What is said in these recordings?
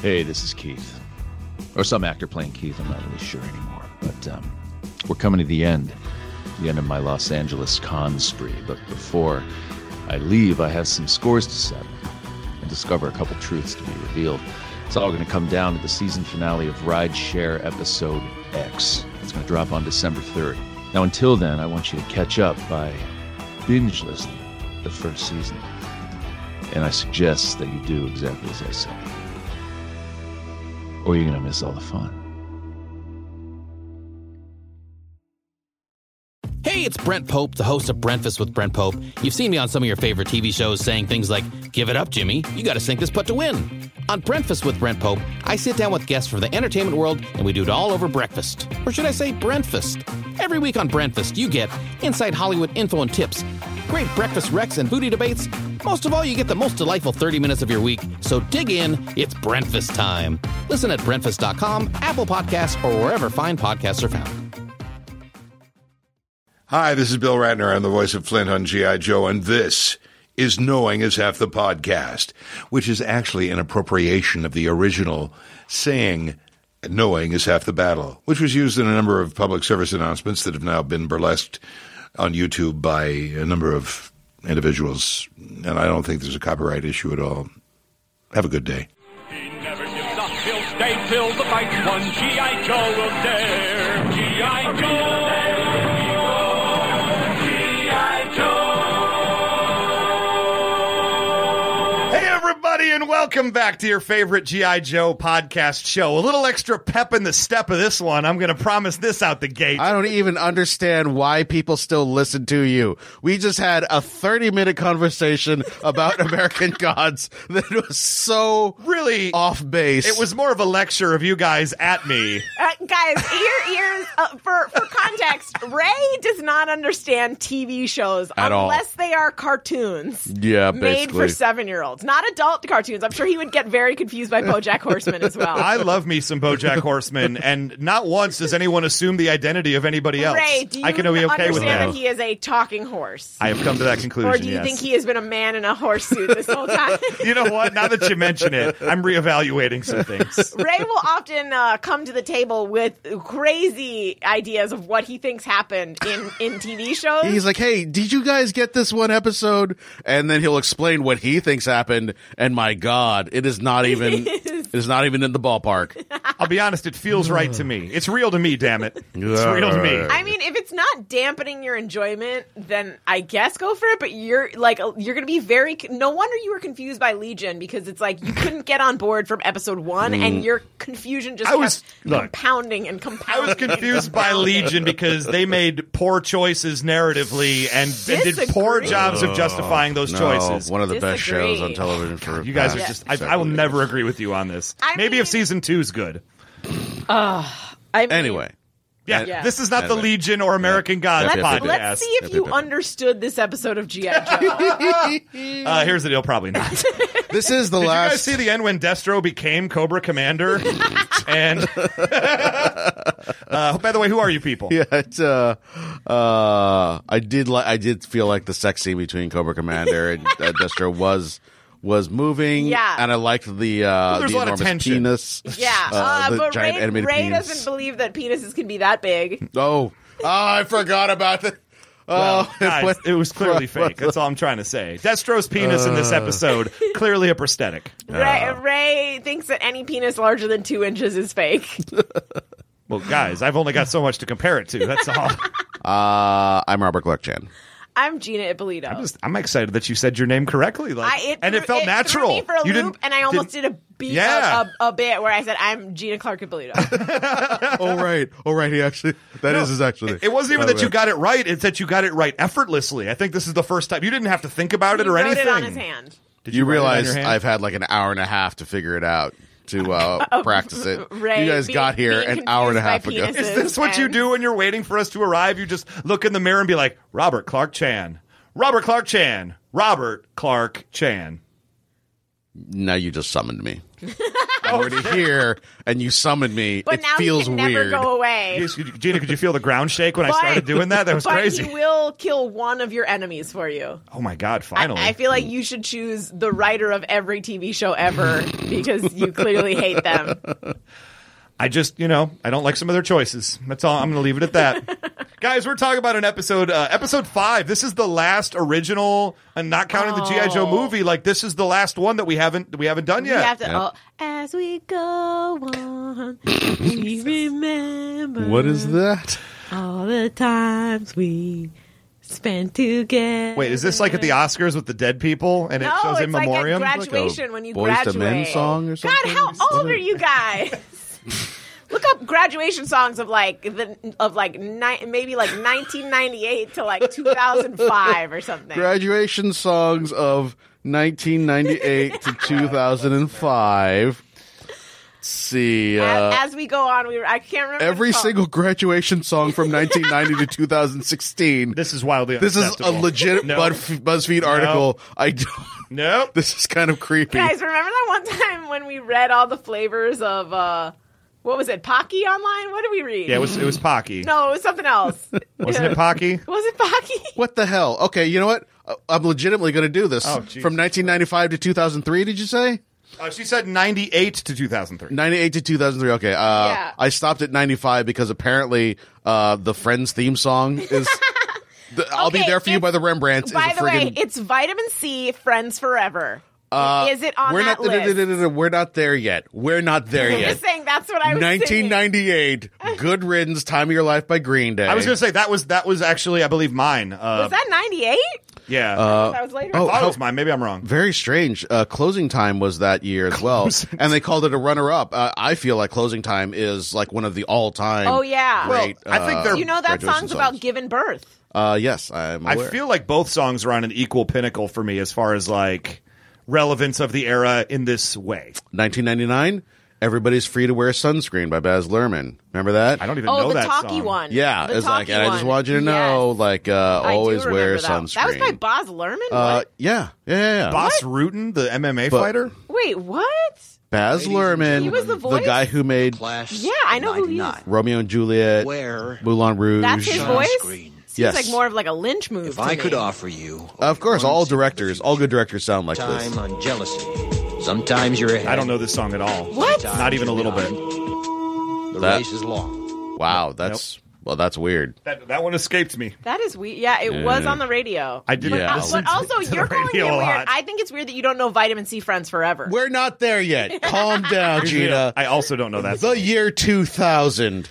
Hey, this is Keith. Or some actor playing Keith, I'm not really sure anymore. But we're coming to the end of my Los Angeles con spree. But before I leave, I have some scores to settle and discover a couple truths to be revealed. It's all going to come down to the season finale of Rideshare Episode X. It's going to drop on December 3rd. Now, until then, I want you to catch up by binge listening the first season. And I suggest that you do exactly as I say, or you're going to miss all the fun. Hey, it's Brent Pope, the host of Breakfast with Brent Pope. You've seen me on some of your favorite TV shows saying things like, "Give it up, Jimmy. You got to sink this putt to win." On Breakfast with Brent Pope, I sit down with guests from the entertainment world, and we do it all over breakfast. Or should I say Brentfast? Every week on Brentfast, you get inside Hollywood info and tips, great breakfast recs and foodie debates. Most of all, you get the most delightful 30 minutes of your week. So dig in. It's Brentfast time. Listen at Brentfast.com, Apple Podcasts, or wherever fine podcasts are found. Hi, this is Bill Ratner. I'm the voice of Flint on G.I. Joe, and this is Knowing is Half the Podcast, which is actually an appropriation of the original saying, "Knowing is half the battle," which was used in a number of public service announcements that have now been burlesqued on YouTube by a number of individuals, and I don't think there's a copyright issue at all. Have a good day. He never gives up, he'll stay till the fight's won. G.I. Joe will dare. G.I. Joe. And welcome back to your favorite G.I. Joe podcast show. A little extra pep in the step of this one. I'm going to promise this out the gate. I don't even understand why people still listen to you. We just had a 30-minute conversation about American Gods that was so really off base. It was more of a lecture of you guys at me. Guys, ears. For context, Ray does not understand TV shows at unless all. They are cartoons. Yeah, made for 7-year-olds, not adult cartoons. I'm sure he would get very confused by BoJack Horseman as well. I love me some BoJack Horseman, and not once does anyone assume the identity of anybody else. Ray, do you I can be okay with understand that. that he is a talking horse? I have come to that conclusion. Or do you think he has been a man in a horse suit this whole time? You know what? Now that you mention it, I'm reevaluating some things. Ray will often come to the table with crazy ideas of what he thinks happened in TV shows. He's like, "Hey, did you guys get this one episode?" And then he'll explain what he thinks happened. And my God, it is not even in the ballpark. I'll be honest, it feels right to me. It's real to me, damn it. It's real to me. I mean, if it's not dampening your enjoyment, then I guess go for it. But you're going to be very. No wonder you were confused by Legion, because it's like you couldn't get on board from episode 1, and your confusion just kept compounding and compounding. I was confused by Legion because they made poor choices narratively and did poor jobs of justifying those choices. One of the best shows on television for you guys are just. I will never agree with you on this. Maybe if season 2 is good. Anyway. Yeah, this is not the Legion or American Gods podcast. Let's see if you understood this episode of G.I. Joe. Here's the deal, probably not. This is the last. Did you guys see the end when Destro became Cobra Commander? And by the way, who are you people? Yeah, it's I did feel like the sex scene between Cobra Commander and Destro was moving, and I liked the enormous penis. Yeah, the but giant animated Ray penis. doesn't believe that penises can be that big. Oh, I forgot about that. Well, guys, it was clearly fake. That's all I'm trying to say. Destro's penis in this episode, clearly a prosthetic. Ray thinks that any penis larger than 2 inches is fake. Well, guys, I've only got so much to compare it to. That's all. I'm Robert Clark Chan. I'm Gina Ippolito. I'm excited that you said your name correctly. It felt natural. Threw me for a loop, and I almost did a bit where I said I'm Gina Clark Ippolito. Oh right. He actually is his actual name. It wasn't even that you got it right; it's that you got it right effortlessly. I think this is the first time you didn't have to think about it or anything. He wrote it on his hand. Did you realize I've had like an hour and a half to figure it out? To practice it. Ray, you guys got here an hour and a half ago. Is this what you do when you're waiting for us to arrive? You just look in the mirror and be like, Robert Clark Chan. Robert Clark Chan. Robert Clark Chan. Now you just summoned me. I'm already here, and you summoned me. But it now feels he can weird. never go away. Gina, could you feel the ground shake when I started doing that? That was crazy. But he will kill one of your enemies for you. Oh my God! Finally, I feel like you should choose the writer of every TV show ever because you clearly hate them. I just, I don't like some of their choices. That's all. I'm going to leave it at that. Guys, we're talking about an episode 5. This is the last original, and not counting the G.I. Joe movie. Like, this is the last one that we haven't done yet. We have to, as we go on, we remember. What is that? All the times we spent together. Wait, is this like at the Oscars with the dead people, and it shows in memoriam? Like at graduation when you Boys graduate. to Men song or something? God, how old are you guys? Look up graduation songs of maybe 1998 to like 2005 or something. Graduation songs of 1998 to 2005. Let's see. As we go on, I can't remember. Every single graduation song from 1990 to 2016. This is wildly This is unacceptable. a legit BuzzFeed article. I don't. Nope. This is kind of creepy. Guys, remember that one time when we read all the flavors of what was it, Pocky online? What did we read? Yeah, it was Pocky. No, it was something else. Wasn't it Pocky? Was it Pocky? What the hell? Okay, you know what? I'm legitimately going to do this. Oh, geez. From 1995 to 2003, did you say? She said 98 to 2003. 98 to 2003. Okay. Yeah. I stopped at 95 because apparently the Friends theme song is. I'll be there for you by the Rembrandts. By the way, it's Vitamin C, Friends Forever. Is it on that list? We're not there yet. We're not there I'm yet. just saying that's what I was 1998, Good Riddance, Time of Your Life by Green Day. I was going to say that was actually, I believe, mine. Was that 98? Yeah. That was later. I thought it was mine. Maybe I'm wrong. Very strange. Closing Time was that year as well, and they called it a runner-up. I feel like Closing Time is like one of the all-time. Oh yeah. Great, I think they're. You know that graduation song's about giving birth. Yes, I'm aware. I feel like both songs are on an equal pinnacle for me as far as like relevance of the era in this way. 1999, Everybody's Free to Wear Sunscreen by Baz Luhrmann. Remember that? I don't even know the that talkie song. one. Yeah, The it's like, talkie and I just one. want you to know, Yes. like, always wear sunscreen. That was by Baz Luhrmann? What? Yeah. Boss Rutan, the MMA fighter? Wait, what? Baz Luhrmann, He was the voice? guy who made Yeah, I know who he is. Romeo and Juliet, Moulin Rouge. That's his voice? Yes. Seems like more of like a Lynch move. If I could offer you, Of course, all directors, all good directors sound like time this. on jealousy. Sometimes you're ahead. I don't know this song at all. What? Not even a little bit. The That- race is long. Wow, that's that's weird. That one escaped me. That is weird. Yeah, it was on the radio. I didn't Yeah. listen But also, to the you're calling it radio a weird. lot. I think it's weird that you don't know Vitamin C Friends Forever. We're not there yet. Calm down, Gina. I also don't know that The song. year 2000,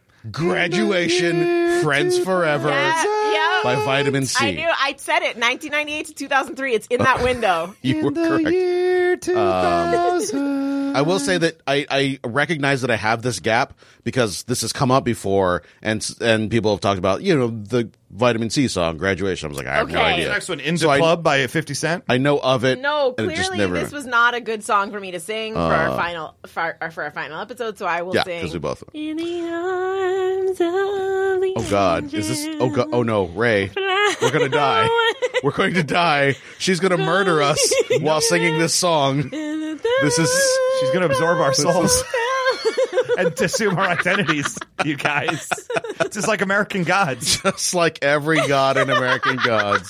graduation, Friends Forever. Yeah. By Vitamin C. I knew. I said it. 1998 to 2003. It's in that window. You were correct. Year 2000. I will say that I recognize that I have this gap because this has come up before, and people have talked about the Vitamin C song, Graduation. I was like, I have no Okay. idea. Next one, In the So Club by 50 Cent. I know of it. No, and it just clearly never, this was not a good song for me to sing for our final episode. So I will Yeah, sing. because we both. In the arms of the Oh God, is this? Oh God, oh no, Ray, we're gonna die. We're going to die. She's gonna murder us while singing this song. This is. She's going to absorb our souls and assume our identities, you guys. It's just like American Gods. Just like every god in American Gods.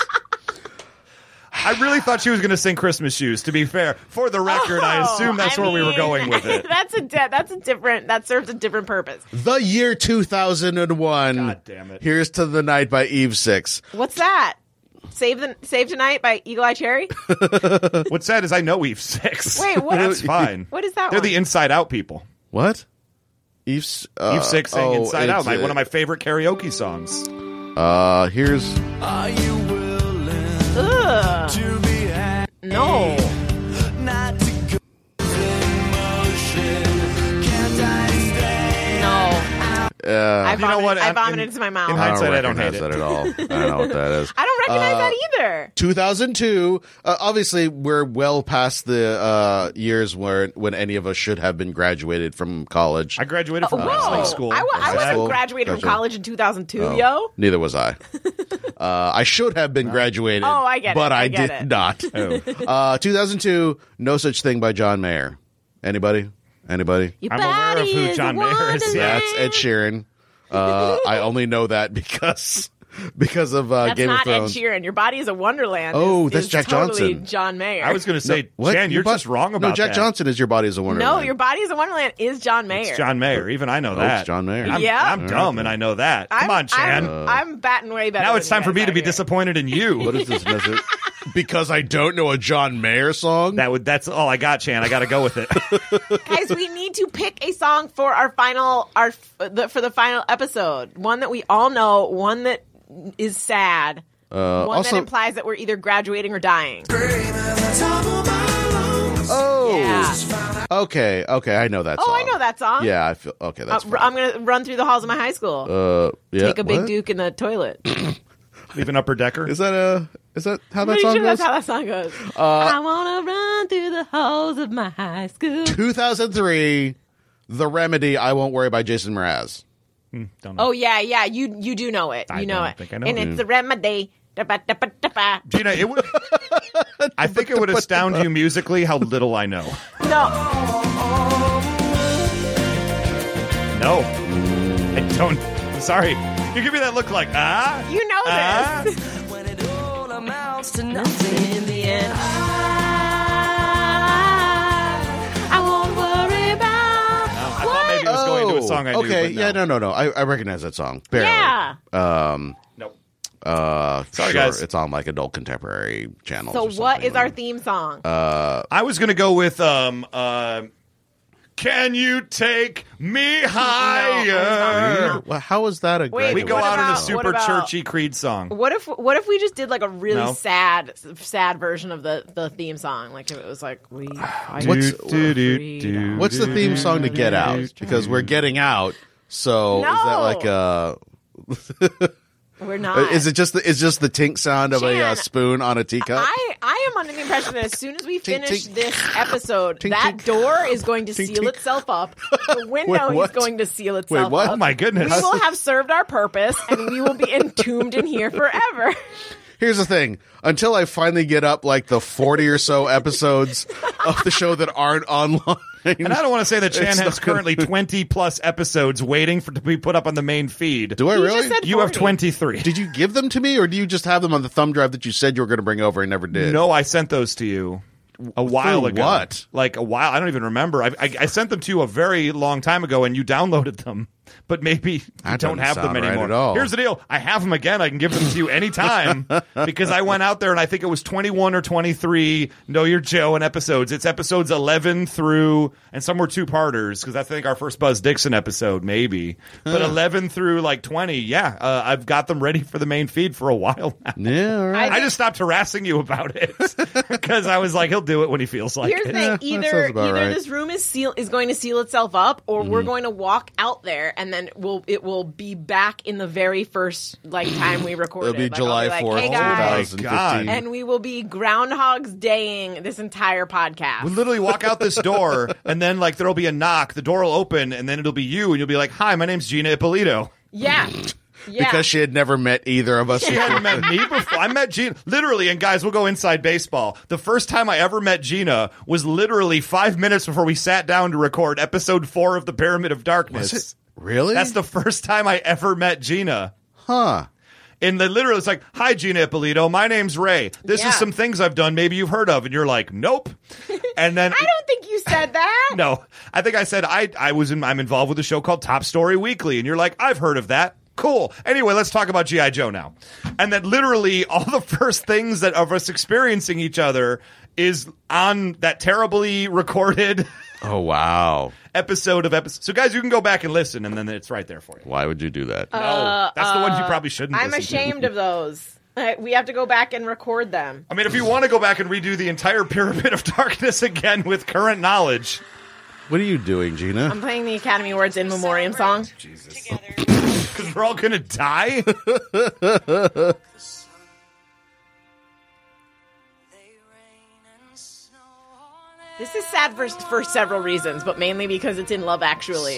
I really thought she was going to sing Christmas Shoes, to be fair. For the record, I assume that's where we were going with it. That serves a different purpose. The year 2001. God damn it. Here's to the Night by Eve 6. What's that? Save Tonight by Eagle Eye Cherry? What's sad is I know Eve 6. Wait, what? That's fine. What is that They're one? the Inside Out people. What? Eve 6 sang Inside Out, one of my favorite karaoke songs. Here's. Ugh. No. No. You know what? I vomited into my mouth. in hindsight, I don't hate recognize it. that at all. I don't know what that is. I don't recognize that either. 2002. Obviously, we're well past the years when any of us should have been graduated from college. I graduated from Whoa. high school. I High wasn't school? graduated from Gotcha. college in 2002, Oh, yo. Neither was I. I should have been graduated. Oh, I get it. But I I get did it. not. 2002, No Such Thing by John Mayer. Anybody? Anybody? Your I'm aware of who body John a Mayer is. Yeah, wonderland. it's Ed Sheeran. I only know that because of That's Game of not Ed Thrones. Sheeran. Your body is a wonderland. Oh, is that's Jack totally Johnson. John Mayer. I was going to say, What? Jan, you're just wrong about No, Jack that. Johnson is Your Body is a Wonderland. No, Your body is a wonderland is John Mayer. It's John Mayer. Even I know Oh, that. it's John Mayer. I'm dumb, and I know that. Come on, Chan. I'm batting way better. Now it's than time you for me guys to be out here. disappointed in you. What is this message? Because I don't know a John Mayer song? That's all I got, Chan. I got to go with it. Guys, we need to pick a song for our final for the final episode. One that we all know, one that is sad, one also- that implies that we're either graduating or dying. Oh. Yeah. Okay, I know that song. Oh, I know that song. Yeah, I feel okay. That's fine. I'm gonna run through the halls of my high school. Yeah, Take a big what? Duke in the toilet. Leave an upper decker. Is that how that Pretty song sure goes? that's how that song goes. I wanna run through the halls of my high school. 2003, The Remedy, I Won't Worry by Jason Mraz. Don't know. Oh yeah, you do know it. You know don't it. think I know and it. it's the remedy. Da-ba-da-ba-da-ba. Gina, it would. I think it would astound you musically how little I know. No, No, I don't. I'm sorry. You give me that look like you know this. When it all amounts to nothing in the end. I won't worry about. I thought maybe it was going into a song I knew. Okay, but no. yeah, no. I recognize that song. Barely. Yeah. Nope. Sorry, Sorry, guys. It's on like adult contemporary channels. So or what something. is our theme song? I was gonna go with Can You Take Me Higher? Well, how is that a Wait, We graduate? go What out in a about- super what about- churchy Creed song. What if we just did like a really No. sad version of the theme song? Like if it was like we fight What's- for freedom. What's the theme song to Get Out? Because we're getting out. So is that like We're not. is it just the tink sound of a Jan, spoon on a teacup? I am under the impression that as soon as we Tink, finish tink. this episode, Tink, that tink. door is going to Tink, seal tink. itself up. The window is what? going to seal Wait, itself what? up. Oh my goodness. We will have served our purpose, and we will be entombed in here forever. Here's the thing. Until I finally get up like the 40 or so episodes of the show that aren't online. And I don't want to say that Chan It's has not gonna- currently 20 plus episodes waiting to be put up on the main feed. Do I He really? just said You have 40. 23. Did you give them to me, or do you just have them on the thumb drive that you said you were going to bring over and never did? No, I sent those to you a while Through ago. what? Like a while. I don't even remember. I sent them to you a very long time ago, and you downloaded them. But maybe you That don't doesn't have them sound right anymore. at all. Here's the deal. I have them again. I can give them to you anytime because I went out there and I think it was 21 or 23 Know Your Joe and episodes. It's episodes 11 through, and some were two-parters because that's, I think, our first Buzz Dixon episode, maybe. But 11 through like 20, yeah. I've got them ready for the main feed for a while now. Yeah, all right. I just stopped harassing you about it because I was like, he'll do it when he feels like Here's the it. thing: that either sounds about right. this room is going to seal itself up, or we're going to walk out there, and then it will be back in the very first time we recorded. It'll be Like, July I'll be 4th, like, hey guys, 2015. and we will be Groundhog's Daying this entire podcast. We literally walk out this door, and then there'll be a knock. The door will open, and then it'll be you, and you'll be like, "Hi, my name's Gina Ippolito." Yeah. Yeah. Because she had never met either of us. She hadn't met me before. I met Gina literally, and guys, we'll go inside baseball. The first time I ever met Gina was literally 5 minutes before we sat down to record episode 4 of the Pyramid of Darkness. Was it? Really? That's the first time I ever met Gina. Huh. And literally, it's like, "Hi, Gina Ippolito. My name's Ray. This Yeah. is some things I've done. Maybe you've heard of." And you're like, "Nope." And then I don't think you said that. no, I think I said I'm involved with a show called Top Story Weekly, and you're like, "I've heard of that." Cool. Anyway, let's talk about G.I. Joe now. And that literally all the first things that of us experiencing each other is on that terribly recorded Oh, wow. episode of episode. So guys, you can go back and listen, and then it's right there for you. Why would you do that? No, that's the one you probably shouldn't. I'm listen to. ashamed of those. We have to go back and record them. I mean, if you want to go back and redo the entire Pyramid of Darkness again with current knowledge, What are you doing, Gina? I'm playing the Academy Awards in Memoriam song. because we're all gonna die. This is sad for several reasons, but mainly because it's in Love Actually.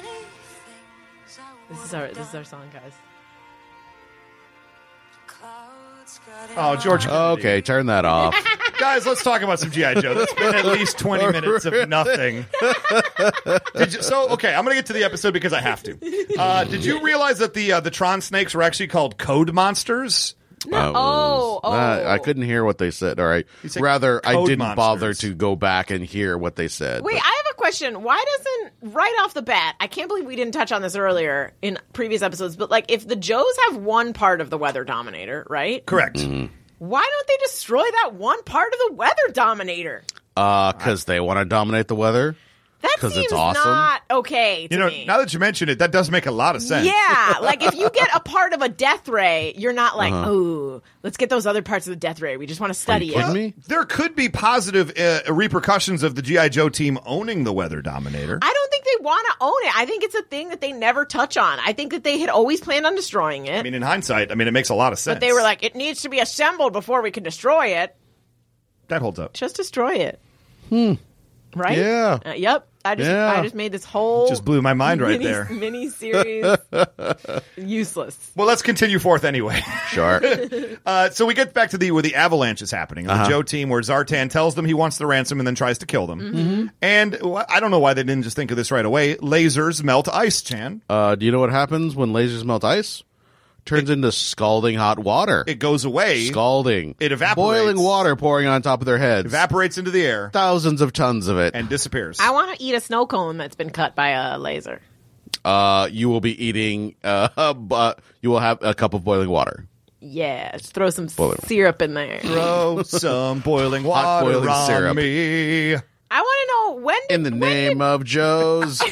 This is our song, guys. Oh, George. Okay, turn that off. Guys, let's talk about some G.I. Joe. That's been at least 20 minutes of nothing. Okay, I'm going to get to the episode because I have to. Did you realize that the Tron snakes were actually called code monsters? No. I couldn't hear what they said. All right. Rather, I didn't bother to go back and hear what they said. Wait, I have a question. Why doesn't, right off the bat, I can't believe we didn't touch on this earlier in previous episodes, but like if the Joes have one part of the Weather Dominator, right? Correct. Why don't they destroy that one part of the Weather Dominator? Because they want to dominate the weather. That seems it's awesome. not okay to me. Now that you mention it, that does make a lot of sense. Yeah, like if you get a part of a death ray, you're not like, oh, let's get those other parts of the death ray. We just want to study it. Me? There could be positive repercussions of the G.I. Joe team owning the Weather Dominator. I don't think they want to own it. I think it's a thing that they never touch on. I think that they had always planned on destroying it. I mean, in hindsight, it makes a lot of sense. But they were like, it needs to be assembled before we can destroy it. That holds up. Just destroy it. Right? Yeah. Yep. I just made this whole just blew my mind right there. Mini series useless. Well, let's continue forth anyway. Sure. So we get back to where the avalanche is happening. The Joe team, where Zartan tells them he wants the ransom and then tries to kill them. And I don't know why they didn't just think of this right away. Lasers melt ice, Chan. Do you know what happens when lasers melt ice? Turns into scalding hot water. It goes away. Scalding. It evaporates. Boiling water pouring on top of their heads. Evaporates into the air. Thousands of tons of it. And disappears. I want to eat a snow cone that's been cut by a laser. You will be eating, but you will have a cup of boiling water. Yeah, just throw some syrup in there. Throw some boiling water Hot boiling on syrup. me. I want to know In the name of Joe's.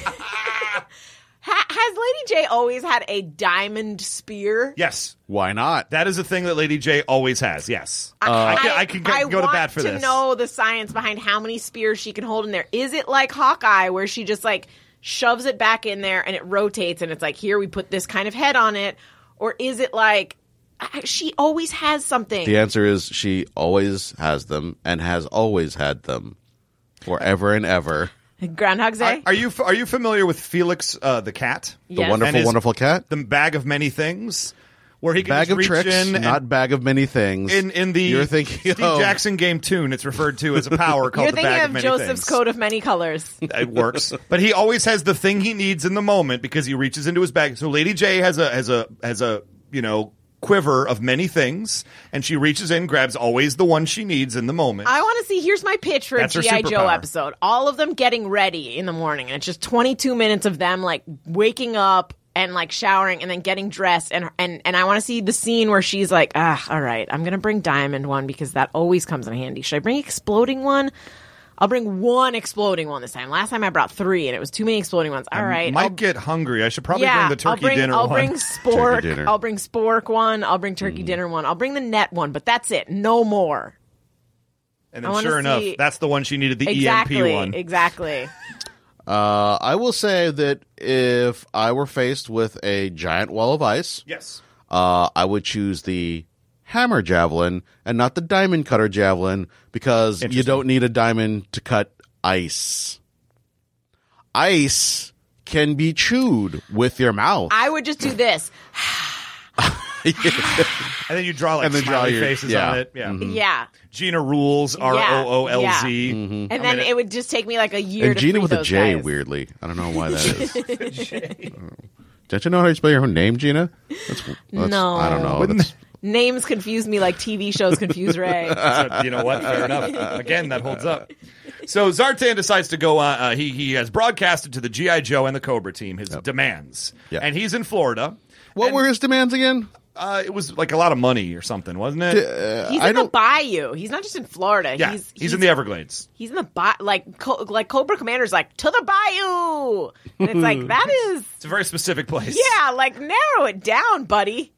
Has Lady J always had a diamond spear? Yes. Why not? That is a thing that Lady J always has, yes. I can go to bat for this. I want to know the science behind how many spears she can hold in there. Is it like Hawkeye, where she just like shoves it back in there and it rotates and it's like, here, we put this kind of head on it? Or is it like she always has something? The answer is she always has them and has always had them forever and ever. Groundhog's Day? Are you familiar with Felix the cat? Yes. The wonderful, wonderful cat? The bag of many things? Where he can bag just of reach tricks, in not bag of many things. In the You're thinking Steve Jackson game tune, it's referred to as a power called the bag of many You're things. thinking of Joseph's coat of many colors. It works. But he always has the thing he needs in the moment because he reaches into his bag. So Lady J has a quiver of many things, and she reaches in, grabs always the one she needs in the moment. I want to see, here's my pitch for That's a her G.I. Joe superpower. episode. All of them getting ready in the morning, and it's just 22 minutes of them like waking up and like showering and then getting dressed, and I want to see the scene where she's like, all right, I'm going to bring Diamond one because that always comes in handy. Should I bring Exploding one? I'll bring one exploding one this time. Last time I brought 3, and it was too many exploding ones. All right. Might get hungry. I should probably bring the turkey dinner I'll one. bring Spork. Turkey dinner. I'll bring Spork one. I'll bring turkey dinner one. I'll bring the net one, but that's it. No more. And then sure enough, that's the one she needed, the EMP one. Exactly. I will say that if I were faced with a giant wall of ice, Yes. I would choose the hammer javelin and not the diamond cutter javelin because you don't need a diamond to cut ice. Ice can be chewed with your mouth. I would just do this. And then you draw like smiley faces on it. Yeah. Yeah. Gina rules, ROOLZ. And then it would just take me like a year and to Gina free with those a J, guys. weirdly. I don't know why that is. Don't you know how you spell your own name, Gina? That's, No. I don't know. That's, Names confuse me like TV shows confuse Ray. So, you know what? Fair enough. Again, that holds up. So Zartan decides to go on. He has broadcasted to the G.I. Joe and the Cobra team his demands. Yep. And he's in Florida. what were his demands again? It was like a lot of money or something, wasn't it? He's in the bayou. He's not just in Florida. Yeah, he's in the Everglades. He's in the like Cobra Commander's like to the bayou, and it's like that is It's a very specific place. yeah, like narrow it down, buddy.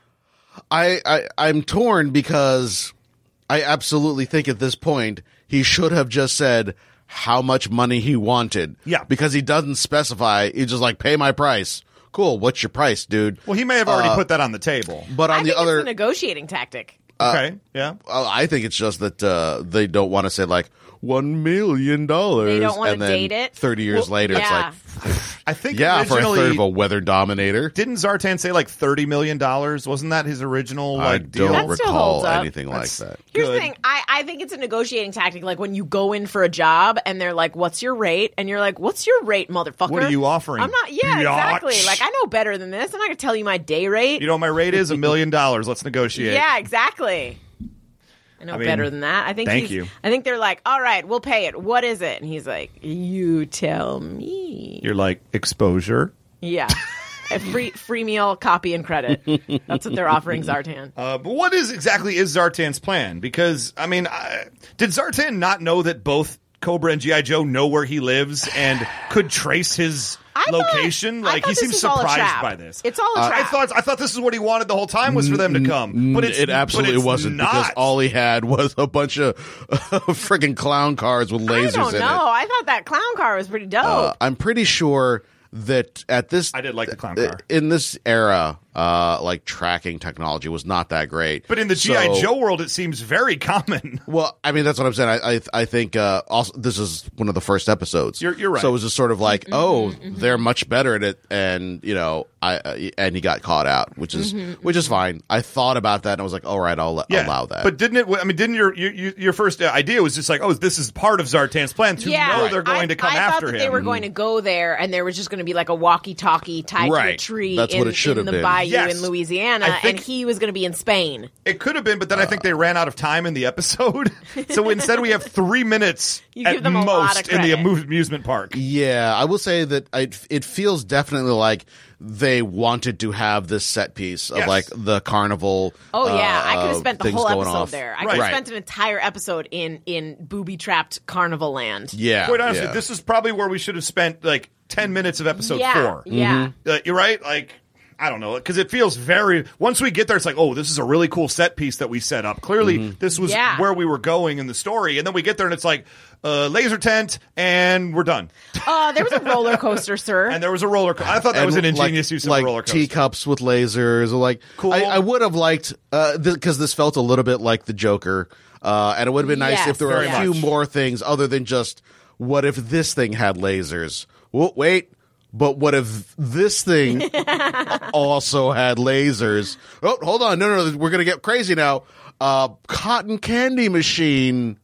I'm torn because I absolutely think at this point he should have just said how much money he wanted. Yeah. Because he doesn't specify. He's just like, pay my price. Cool. What's your price, dude? Well, he may have already put that on the table. But on I the think other, it's a negotiating tactic. Okay. Yeah. I think it's just that they don't want to say like $1 million. They don't want and to then date it. 30 years later, yeah. it's like I think for a originally, third of a weather dominator. Didn't Zartan say like $30 million? Wasn't that his original I deal? don't That still recall holds up. anything like that. Here's Good. the thing. I think it's a negotiating tactic. Like when you go in for a job and they're like, "What's your rate?" and you're like, "What's your rate, motherfucker? What are you offering? I'm not. Yeah, exactly. Like I know better than this. I'm not gonna tell you my day rate. You know what my rate is? $1 million. Let's negotiate. Yeah, exactly. I know mean, better than that. I think. thank you. I think they're like, "All right, we'll pay it. What is it?" And he's like, "You tell me." You're like, exposure. Yeah. A free meal, copy, and credit. That's what they're offering Zartan. But what is Zartan's plan? Because, I mean, did Zartan not know that both Cobra and G.I. Joe know where he lives and could trace his location? I thought he seems this was all a surprised trap. by this. It's all a trap. I thought this is what he wanted the whole time was for them to come. But it absolutely wasn't not. because all he had was a bunch of freaking clown cars with lasers I don't in know. it. I thought that clown car was pretty dope. I'm pretty sure that at this, I did like the clown car. In this era, like tracking technology was not that great. But in the G.I. Joe world, it seems very common. Well, I mean, that's what I'm saying. I think also this is one of the first episodes. You're right. So it was just sort of like, they're much better at it, and and he got caught out, which is fine. I thought about that, and I was like, all right, I'll allow that. But didn't your first idea was just like, oh, this is part of Zartan's plan to know they're going to come I after thought that him. they were going to go there, and there was just going to be like a walkie-talkie tied to a tree That's what it should in have the been. bayou Yes. in Louisiana, I think- and he was going to be in Spain. It could have been, but then I think they ran out of time in the episode. So instead, we have 3 minutes You at give them a lot most of in the credit. amusement park. Yeah, I will say that it feels definitely like they wanted to have this set piece of Yes. like the carnival. Oh yeah, I could have spent the things whole going episode off. there. I Right. could have spent an entire episode in booby-trapped carnival land. Yeah, Quite honestly, yeah. this is probably where we should have spent like 10 minutes of episode 4. Yeah. You're right. Like, I don't know, because it feels very. Once we get there, it's like, oh, this is a really cool set piece that we set up. Clearly, this was where we were going in the story, and then we get there, and it's like laser tent, and we're done. There was a roller coaster, sir. And there was a roller coaster. I thought that was an ingenious use of a roller coaster. Teacups with lasers, or like Cool. I would have liked because this felt a little bit like the Joker, and it would have been nice Yes, if there were very a few much. more things other than just what if this thing had lasers? Well, wait. But what if this thing also had lasers? Oh, hold on. No, we're going to get crazy now. Cotton candy machine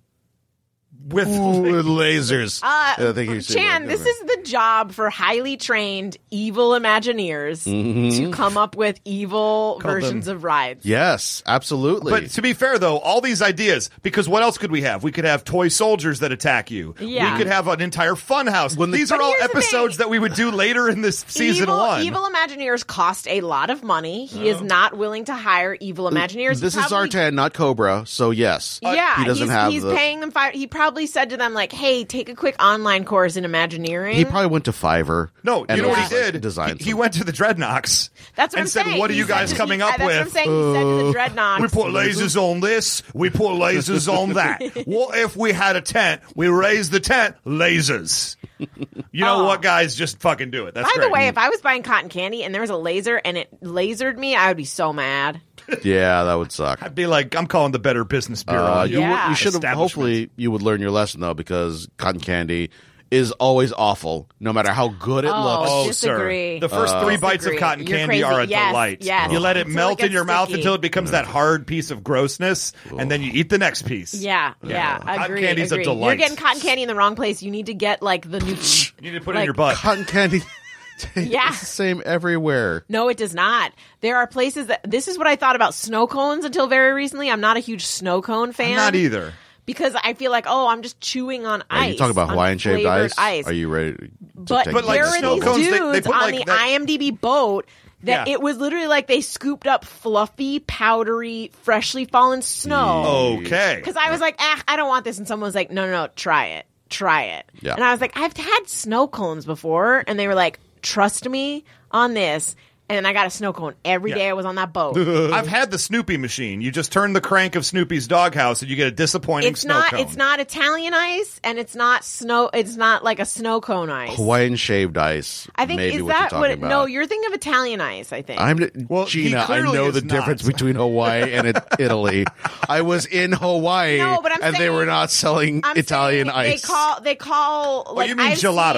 with lasers. I think he's Chan, this is the job for highly trained evil Imagineers to come up with evil versions of rides. Yes, absolutely. But to be fair, though, all these ideas, because what else could we have? We could have toy soldiers that attack you. Yeah. We could have an entire fun house. These are But all here's the episodes thing. that we would do later in this season 1. Evil Imagineers cost a lot of money. He is not willing to hire evil Imagineers. This He is probably- Zartan, not Cobra, so yes. Yeah, he doesn't have he's the... paying them he probably said to them like, "Hey, take a quick online course in Imagineering." He probably went to Fiverr. No, and you know what he was, like, did? designed He some- went to the Dreadnoks. That's what and I'm said, saying. "What are He you guys said- coming up that's with?" What I'm saying. He said to the Dreadnoks. We put lasers on this. We put lasers on that. What if we had a tent? We raised the tent. Lasers. You know what, guys? Just fucking do it. That's By great. the way, if I was buying cotton candy and there was a laser and it lasered me, I would be so mad. Yeah, that would suck. I'd be like, I'm calling the Better Business Bureau. You should have. Establishment. Hopefully, you would learn your lesson though, because cotton candy is always awful, no matter how good it looks. Oh, disagree. sir. The first 3 bites of Disagree. cotton You're candy crazy. are a Yes, delight. yes. You let it Until melt it in your gets mouth sticky. until it becomes that hard piece of grossness, and then you eat the next piece. Yeah. Cotton Agree. candy's a agree. delight. You're getting cotton candy in the wrong place. You need to get like the new. You need to put it in like- your butt. Cotton candy. Yeah. It's the same everywhere. No, it does not. There are places that this is what I thought about snow cones until very recently. I'm not a huge snow cone fan. Not either. Because I feel like, I'm just chewing on Are ice. you talking about on Hawaiian shaved flavored ice? Are you ready? To But take But, like, there this are snow these cones, dudes they put, on like, the that- IMDb boat that Yeah. it was literally like they scooped up fluffy, powdery, freshly fallen snow. Okay. Because I was like, I don't want this. And someone was like, no, try it. Try it. Yeah. And I was like, I've had snow cones before. And they were like, trust me on this. And I got a snow cone every day I was on that boat. I've had the Snoopy machine. You just turn the crank of Snoopy's doghouse and you get a disappointing snow cone. It's not Italian ice, and it's not snow. It's not like a snow cone ice. Hawaiian shaved ice. I think maybe is what that you're what? talking about. No, you're thinking of Italian ice. I think. Well, he Gina, I clearly know is the not. difference between Hawaii and Italy. I was in Hawaii, No, but I'm and they saying- were not selling I'm Italian saying ice. They call. Like, you mean I've gelato?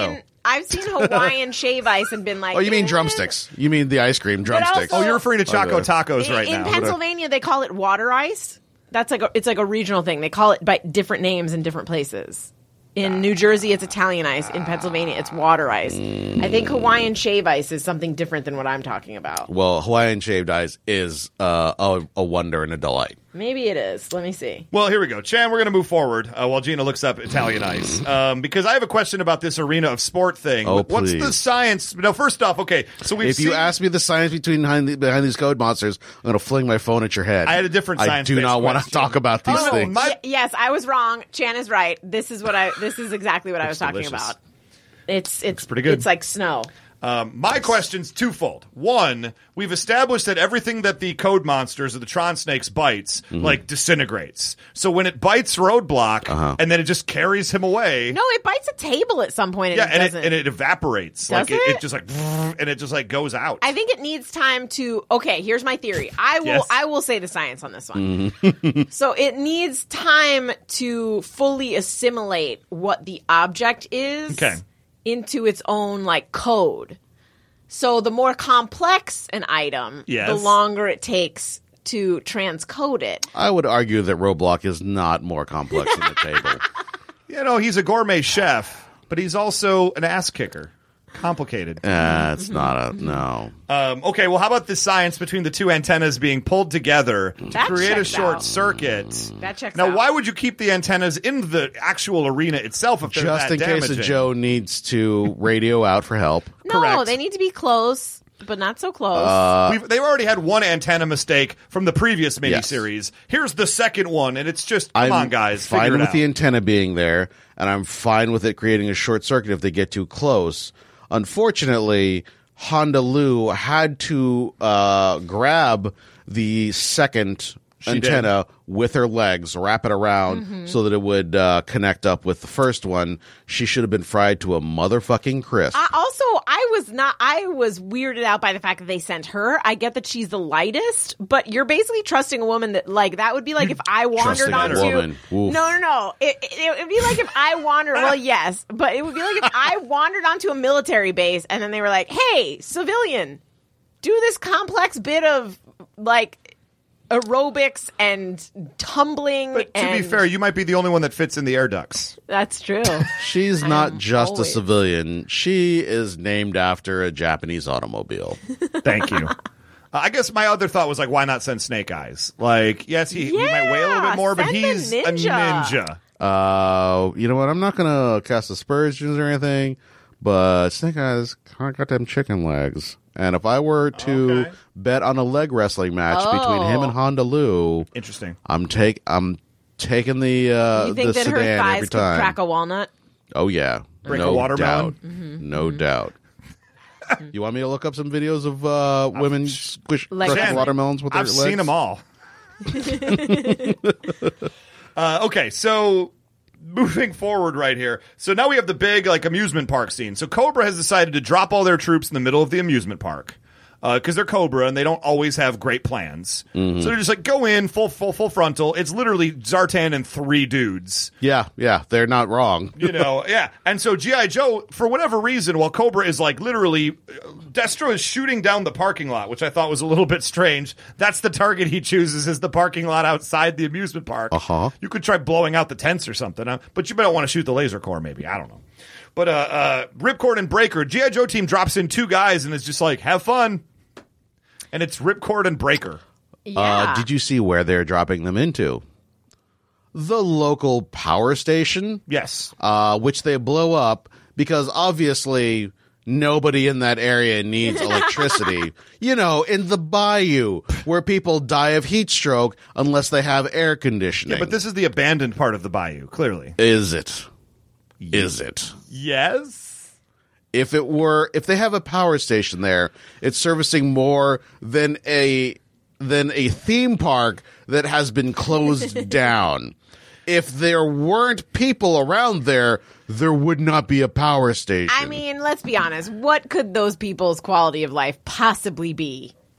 I've seen Hawaiian shave ice and been like, Oh, you mean eh. drumsticks? You mean the ice cream drumsticks? also- Oh, you're referring to Choco Tacos right In now. Pennsylvania, they call it water ice. That's it's like a regional thing. They call it by different names in different places. In New Jersey, it's Italian ice. In Pennsylvania, it's water ice. I think Hawaiian shave ice is something different than what I'm talking about. Well, Hawaiian shaved ice is a wonder and a delight. Maybe it is. Let me see. Well, here we go. Chan, we're going to move forward while Gina looks up Italian ice. Because I have a question about this arena of sport thing. Oh, What's please. the science? No, first off, okay, so we've If you seen- ask me the science behind these code monsters, I'm going to fling my phone at your head. I had a different I science-based do not want to question. talk about these Oh, things. my- Yes, I was wrong. Chan is right. This is exactly what I was talking delicious. about. It's pretty good. It's like snow. My question's twofold. One, we've established that everything that the code monsters or the Tron snakes bites, like, disintegrates. So when it bites Roadblock, and then it just carries him away. No, it bites a table at some point. And Yeah, it and doesn't. it evaporates. Does like it it? just like, and it just like goes out. I think it needs time to. Okay, here's my theory. Yes. I will say the science on this one. So it needs time to fully assimilate what the object is Okay. into its own like code. So the more complex an item, Yes. the longer it takes to transcode it. I would argue that Roblox is not more complex than the table. You know, he's a gourmet chef, but he's also an ass kicker. Complicated. It's not a no. Okay, well, how about the science between the two antennas being pulled together to That create a checks short out. circuit? That checks Now, out. why would you keep the antennas in the actual arena itself if they're Just that in case damaging? a Joe needs to radio out for help. No, Correct. they need to be close, but not so close. They've already had one antenna mistake from the previous Yes. miniseries. Here's the second one, and it's just, come I'm on, guys, fine figure it with out. the antenna being there, and I'm fine with it creating a short circuit if they get too close. Unfortunately, Honda Lou had to grab the second antenna with her legs, wrap it around so that it would connect up with the first one. She should have been fried to a motherfucking crisp. I was weirded out by the fact that they sent her. I get that she's the lightest, but you're basically trusting a woman that, like, that would be like if I wandered Trusting a onto. woman. Oof. No. It would be like if I wandered. Well, yes, but it would be like if I wandered onto a military base and then they were like, "Hey, civilian, do this complex bit of like aerobics and tumbling." But to be and- fair, you might be the only one that fits in the air ducts. that's true. She's not just always- a civilian. She is named after a Japanese automobile. Thank you. I guess my other thought was like, why not send Snake Eyes? Like, yes, he might weigh a little bit more, but send the he's a ninja. ninja. You know what? I'm not going to cast aspersions or anything, but Snake Eyes kind of got them chicken legs. And if I were to Okay. bet on a leg wrestling match between him and Honda Lou, Interesting. I'm taking the You think the that her sedan thighs every could time. crack a walnut? Oh yeah, Break no a watermelon? doubt, no doubt. You want me to look up some videos of women squish Like crushing that. watermelons with their I've legs? seen them all. Okay, so moving forward right here. So now we have the big like amusement park scene. So Cobra has decided to drop all their troops in the middle of the amusement park. Because they're Cobra and they don't always have great plans. So they're just like, go in, full frontal. It's literally Zartan and 3 dudes. Yeah, they're not wrong. You know, yeah. And so G.I. Joe, for whatever reason, while Cobra is like literally, Destro is shooting down the parking lot, which I thought was a little bit strange. That's the target he chooses is the parking lot outside the amusement park. Uh-huh. You could try blowing out the tents or something, but you might want to shoot the laser core maybe. I don't know. But Ripcord and Breaker, G.I. Joe team drops in 2 guys and it's just like, have fun. And it's Ripcord and Breaker. Yeah. Did you see where they're dropping them into? The local power station, Yes. which they blow up because obviously nobody in that area needs electricity. You know, in the bayou where people die of heat stroke unless they have air conditioning. Yeah, but this is the abandoned part of the bayou, clearly. Is it? Is it? Yes. If they have a power station there, it's servicing more than a theme park that has been closed down. If there weren't people around there would not be a power station. I mean, let's be honest. What could those people's quality of life possibly be?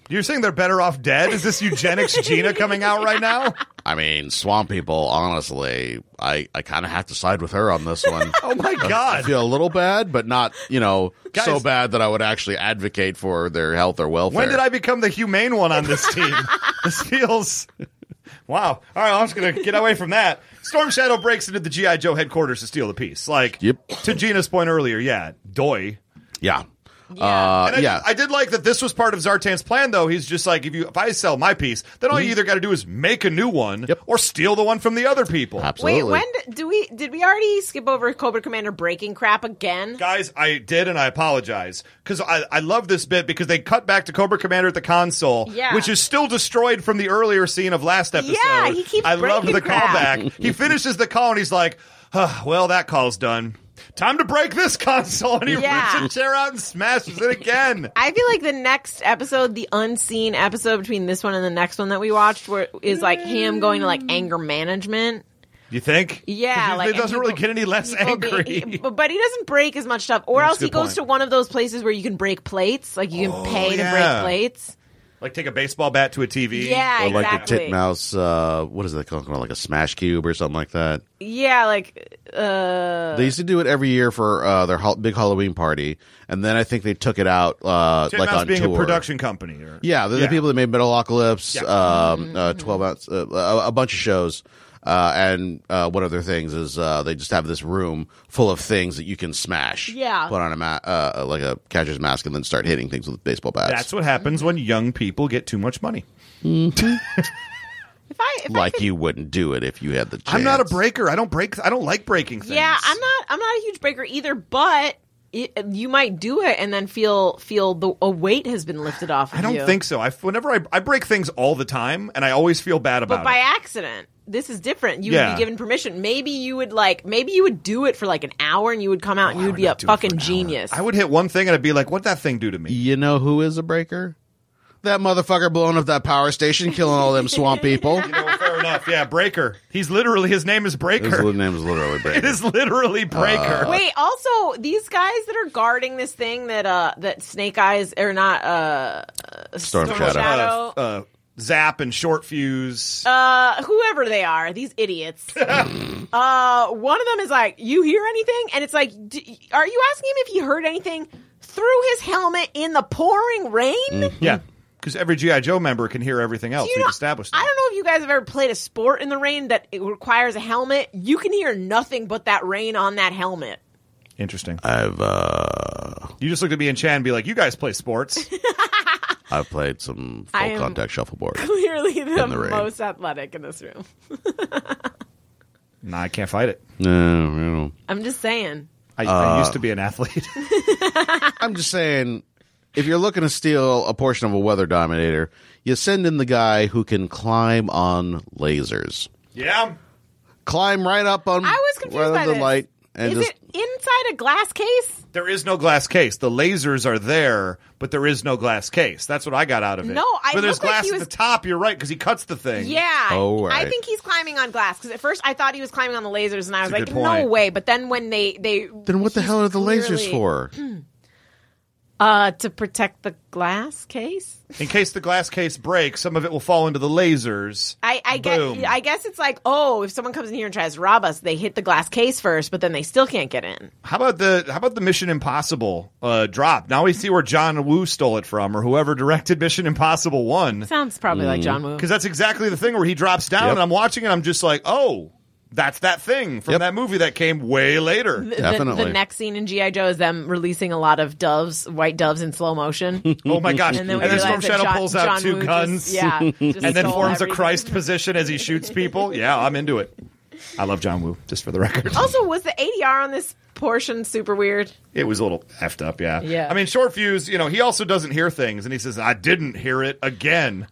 You're saying they're better off dead? Is this eugenics Gina coming out right now? I mean, swamp people, honestly, I kind of have to side with her on this one. Oh, my I God. feel a little bad, but not, so Guys. bad that I would actually advocate for their health or welfare. When did I become the humane one on this team? This feels... Wow. All right, I'm just going to get away from that. Storm Shadow breaks into the G.I. Joe headquarters to steal the piece. Yep. To Gina's point earlier, yeah, doy. Yeah. Yeah. And I did like that this was part of Zartan's plan, though. He's just like, if I sell my piece, then all you either got to do is make a new one or steal the one from the other people. Absolutely. Wait, did we already skip over Cobra Commander breaking crap again? Guys, I did, and I apologize. Because I love this bit because they cut back to Cobra Commander at the console, which is still destroyed from the earlier scene of last episode. Yeah, he keeps I love breaking the crap. callback. He finishes the call, and he's like, well, that call's done. Time to break this console, and he rips a chair out and smashes it again. I feel like the next episode, the unseen episode between this one and the next one that we watched, is like him going to like anger management. You think? Yeah, It doesn't really get any less angry. But he doesn't break as much stuff. Or That's else a he good goes point. to one of those places where you can break plates. Like you can pay to break plates. Like take a baseball bat to a TV. Yeah, Or like exactly. a titmouse, what is it called? Like a smash cube or something like that. Yeah, like They used to do it every year for their big Halloween party, and then I think they took it out like Titmouse on being tour. a production company. Yeah, they're the people that made Metalocalypse, 12 ounce, a bunch of shows. And one of their things is they just have this room full of things that you can smash. Yeah. Put on like a catcher's mask and then start hitting things with baseball bats. That's what happens when young people get too much money. if you wouldn't do it if you had the chance. I'm not a breaker. I don't break. I don't like breaking things. Yeah, I'm not a huge breaker either, but you might do it and then feel a weight has been lifted off of I don't you. think so. Whenever I break things all the time, and I always feel bad about But by it. accident. This is different. You would be given permission. Maybe you would do it for like an hour and you would come out and you would be a fucking genius. I would hit one thing and I'd be like, what'd that thing do to me? You know who is a breaker? That motherfucker blowing up that power station, killing all them swamp people. Fair enough. Yeah, Breaker. His name is Breaker. His name is literally Breaker. It is literally Breaker. Wait, also these guys that are guarding this thing that Snake Eyes or not Storm Shadow. Zap and Short Fuse. Whoever they are, these idiots. One of them is like, "You hear anything?" And it's like, "Are you asking him if he heard anything through his helmet in the pouring rain?" Yeah, because every G.I. Joe member can hear everything else. We've established that. I don't know if you guys have ever played a sport in the rain that it requires a helmet. You can hear nothing but that rain on that helmet. Interesting. You just look at me and Chan and be like, "You guys play sports." I've played some full contact shuffleboard. Clearly the rain. most athletic in this room. Nah, I can't fight it. No. I'm just saying. I used to be an athlete. I'm just saying, if you're looking to steal a portion of a weather dominator, you send in the guy who can climb on lasers. Yeah. Climb right up on I was confused by the this. light. And Is it inside a glass case? There is no glass case. The lasers are there, but there is no glass case. That's what I got out of it. No, but there's looked like glass he at was- the top. You're right, because he cuts the thing. Yeah. Oh, right. I think he's climbing on glass because at first I thought he was climbing on the lasers and I was That's a like, good no point. way. But then when they Then what the hell are the lasers clearly- for? to protect the glass case. In case the glass case breaks, some of it will fall into the lasers. I guess it's like, oh, if someone comes in here and tries to rob us, they hit the glass case first, but then they still can't get in. How about the Mission Impossible drop? Now we see where John Woo stole it from, or whoever directed Mission Impossible 1. Sounds probably like John Woo. Because that's exactly the thing where he drops down, and I'm watching, and I'm just like, oh, that's that thing from that movie that came way later. The next scene in G.I. Joe is them releasing a lot of doves, white doves in slow motion. Oh my gosh. And And then, then Storm realize that Shadow pulls out John 2 Woo guns. just and then stole forms a everything. Christ position as he shoots people. Yeah, I'm into it. I love John Woo, just for the record. Also, was the ADR on this portion super weird? It was a little effed up, yeah. Yeah. I mean, Short Fuse, he also doesn't hear things, and he says, I didn't hear it again.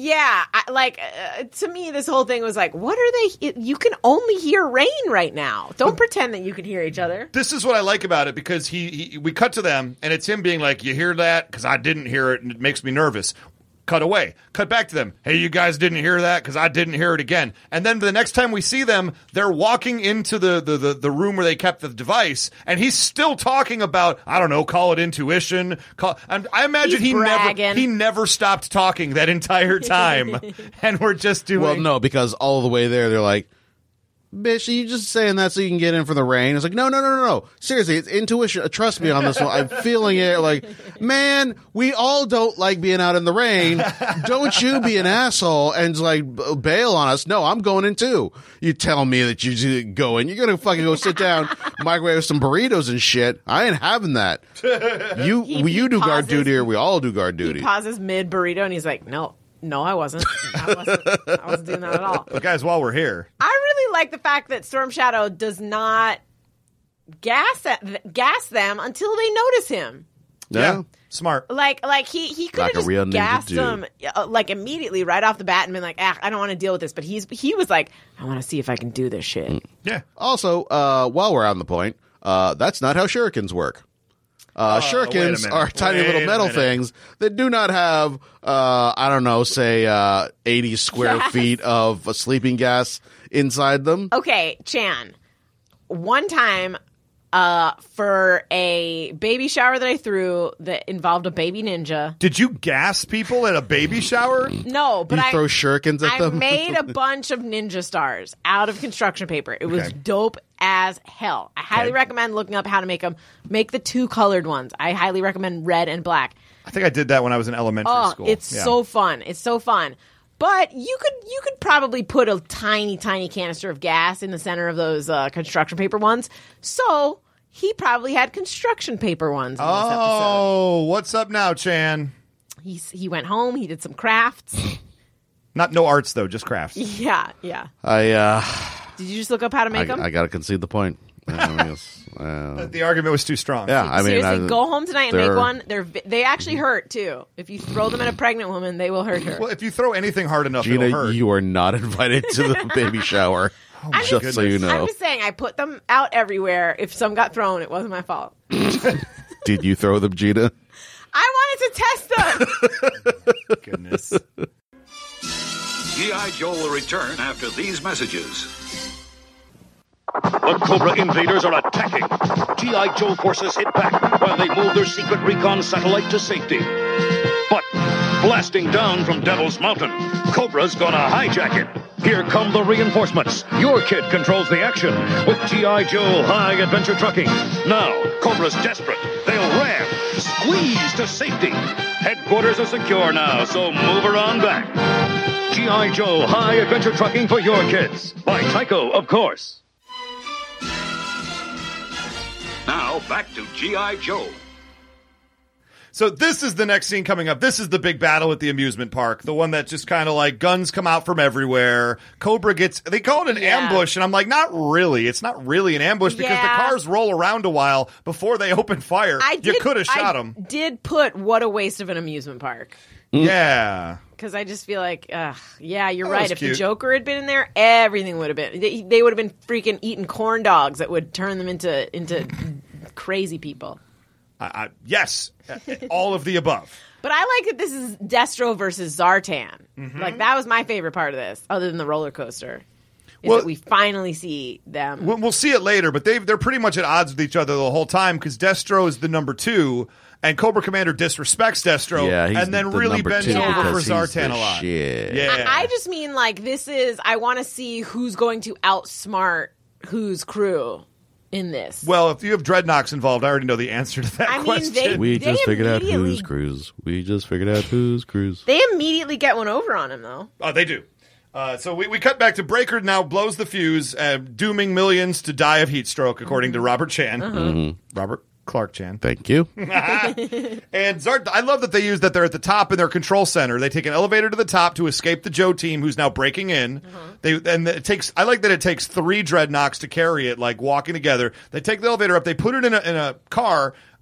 To me, this whole thing was like, what are they? You can only hear rain right now. Don't pretend that you can hear each other. This is what I like about it, because we cut to them, and it's him being like, you hear that? Because I didn't hear it, and it makes me nervous. Cut away. Cut back to them. Hey, you guys didn't hear that because I didn't hear it again. And then the next time we see them, they're walking into the room where they kept the device, and he's still talking about, I don't know, call it intuition. And I imagine he never stopped talking that entire time. And we're just doing. Well, no, because all the way there, they're like, bitch, are you just saying that so you can get in for the rain? It's like, no. Seriously, it's intuition. Trust me on this one. I'm feeling it. Like, man, we all don't like being out in the rain. Don't you be an asshole and like bail on us. No, I'm going in too. You tell me that you go in. You're going to fucking go sit down, microwave some burritos and shit. I ain't having that. You do guard duty or we all do guard duty. He pauses mid burrito and he's like, No, I wasn't. I wasn't doing that at all. But guys, while we're here, I really like the fact that Storm Shadow does not gas them until they notice him. Yeah. Smart. Like he could have just gassed them like immediately right off the bat and been like, I don't want to deal with this. But he was like, I want to see if I can do this shit. Yeah. Also, while we're on the point, that's not how shurikens work. Shurikens are tiny little metal things that do not have, I don't know, say 80 square feet of sleeping gas inside them. Okay, Chan. One time, for a baby shower that I threw that involved a baby ninja. Did you gas people at a baby shower? No, but you throw shurikens at them? I made a bunch of ninja stars out of construction paper. It was dope as hell. I highly recommend looking up how to make them. Make the 2 colored ones. I highly recommend red and black. I think I did that when I was in elementary school. It's so fun. It's so fun. But you could probably put a tiny, tiny canister of gas in the center of those construction paper ones. So he probably had construction paper ones in this episode. Oh, what's up now, Chan? He went home. He did some crafts. No arts, though, just crafts. Yeah. Did you just look up how to make them? I got to concede the point. The argument was too strong. Yeah, I mean, seriously, go home tonight and make one. They actually hurt too. If you throw them at a pregnant woman, they will hurt her. Well, if you throw anything hard enough, Gina, it'll hurt. You are not invited to the baby shower. Just so you know. I'm just saying, I put them out everywhere. If some got thrown, it wasn't my fault. Did you throw them, Gina? I wanted to test them. Goodness. G.I. Joe will return after these messages. The Cobra invaders are attacking. G.I. Joe forces hit back while they move their secret recon satellite to safety. But blasting down from Devil's Mountain, Cobra's gonna hijack it. Here come the reinforcements. Your kid controls the action with G.I. Joe High Adventure Trucking. Now, Cobra's desperate. They'll ram, squeeze to safety. Headquarters are secure now, so move her on back. G.I. Joe High Adventure Trucking for your kids. By Tyco, of course. Now, back to G.I. Joe. So this is the next scene coming up. This is the big battle at the amusement park. The one that just kind of like guns come out from everywhere. Cobra they call it an ambush. And I'm like, not really. It's not really an ambush because the cars roll around a while before they open fire. You could have shot them. I did put what a waste of an amusement park. Yeah. Because I just feel like, you're right. If cute. the Joker had been in there, everything would have been. They would have been freaking eating corn dogs that would turn them into crazy people. Yes, all of the above. But I like that this is Destro versus Zartan. Mm-hmm. Like, that was my favorite part of this, other than the roller coaster. That we finally see them. We'll see it later, but they're pretty much at odds with each other the whole time because Destro is the number 2, and Cobra Commander disrespects Destro, and then really bends over for Zartan a lot. Yeah. I just mean, like, I want to see who's going to outsmart whose crew in this. Well, if you have Dreadnoks involved, I already know the answer to that question. We just figured out whose crews. They immediately get one over on him, though. Oh, they do. So we cut back to Breaker now blows the fuse, dooming millions to die of heat stroke, according to Robert Chan. Robert Clark Chan. Thank you. And Zart, I love that they use that they're at the top in their control center. They take an elevator to the top to escape the Joe team, who's now breaking in. I like that it takes 3 Dreadnoks to carry it, like walking together. They take the elevator up, they put it in a car.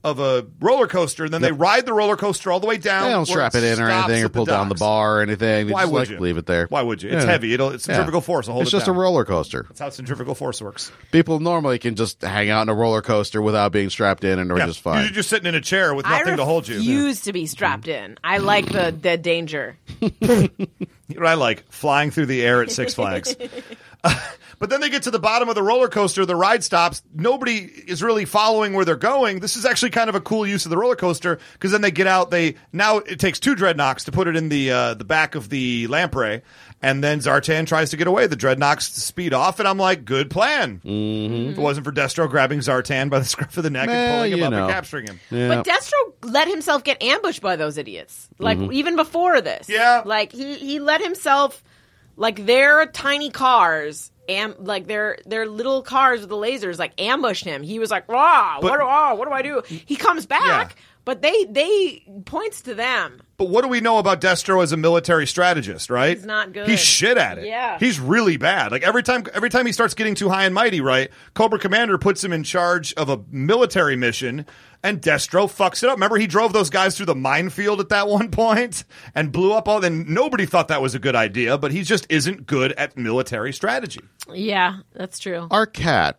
of a roller coaster, and then they ride the roller coaster all the way down. They don't strap it in or anything, or pull down the bar or anything. They Why just would you? leave it there. Why would you? It's heavy. It's centrifugal force. It'll hold It's it just down. a roller coaster. That's how centrifugal force works. People normally can just hang out in a roller coaster without being strapped in, and they're just fine. You're just sitting in a chair with nothing to hold you. I refuse to be strapped in. I like the danger. You know what I like? Flying through the air at Six Flags. But then they get to the bottom of the roller coaster, the ride stops. Nobody is really following where they're going. This is actually kind of a cool use of the roller coaster, because then they get out. Now it takes 2 dreadnoughts to put it in the back of the lamprey, and then Zartan tries to get away. The dreadnoughts speed off, and I'm like, good plan. Mm-hmm. If it wasn't for Destro grabbing Zartan by the scruff of the neck and pulling him up and capturing him. Yeah. But Destro let himself get ambushed by those idiots. Like, even before this. Yeah. Like, he let himself, like, their tiny cars, like, their little cars with the lasers, like, ambushed him. He was like, what do I do? He comes back, but they points to them. But what do we know about Destro as a military strategist, right? He's not good. He's shit at it. Yeah. He's really bad. Like every time he starts getting too high and mighty, right? Cobra Commander puts him in charge of a military mission, and Destro fucks it up. Remember, he drove those guys through the minefield at that one point and blew up all. And nobody thought that was a good idea, but he just isn't good at military strategy. Yeah, that's true. Our cat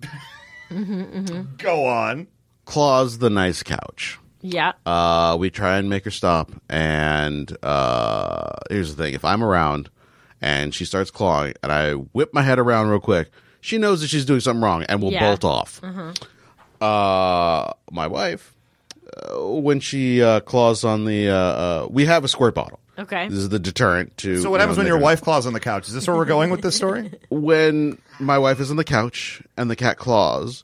Go on. claws the nice couch. Yeah. We try and make her stop, and here's the thing: if I'm around and she starts clawing, and I whip my head around real quick, she knows that she's doing something wrong and will bolt off. My wife, when she claws on the, we have a squirt bottle. Okay. This is the deterrent to. So what happens when your wife claws on the couch? Is this where we're going with this story? When my wife is on the couch and the cat claws,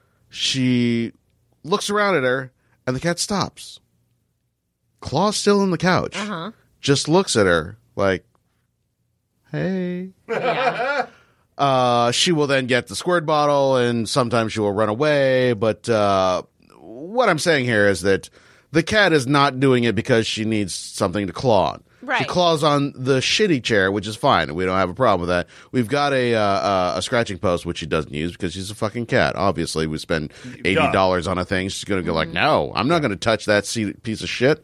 she looks around at her and the cat stops. Claw's still in the couch. Just looks at her like, hey. Yeah. She will then get the squirt bottle, and sometimes she will run away. But what I'm saying here is that the cat is not doing it because she needs something to claw on. Right. She claws on the shitty chair, which is fine. We don't have a problem with that. We've got a scratching post, which she doesn't use because she's a fucking cat. Obviously, we spend $80 on a thing. She's going to go like, no, I'm not going to touch that piece of shit.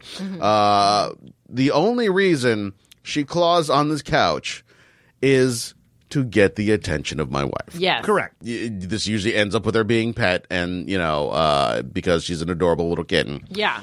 The only reason she claws on this couch is to get the attention of my wife. Yes. Correct. This usually ends up with her being pet, and because she's an adorable little kitten. Yeah.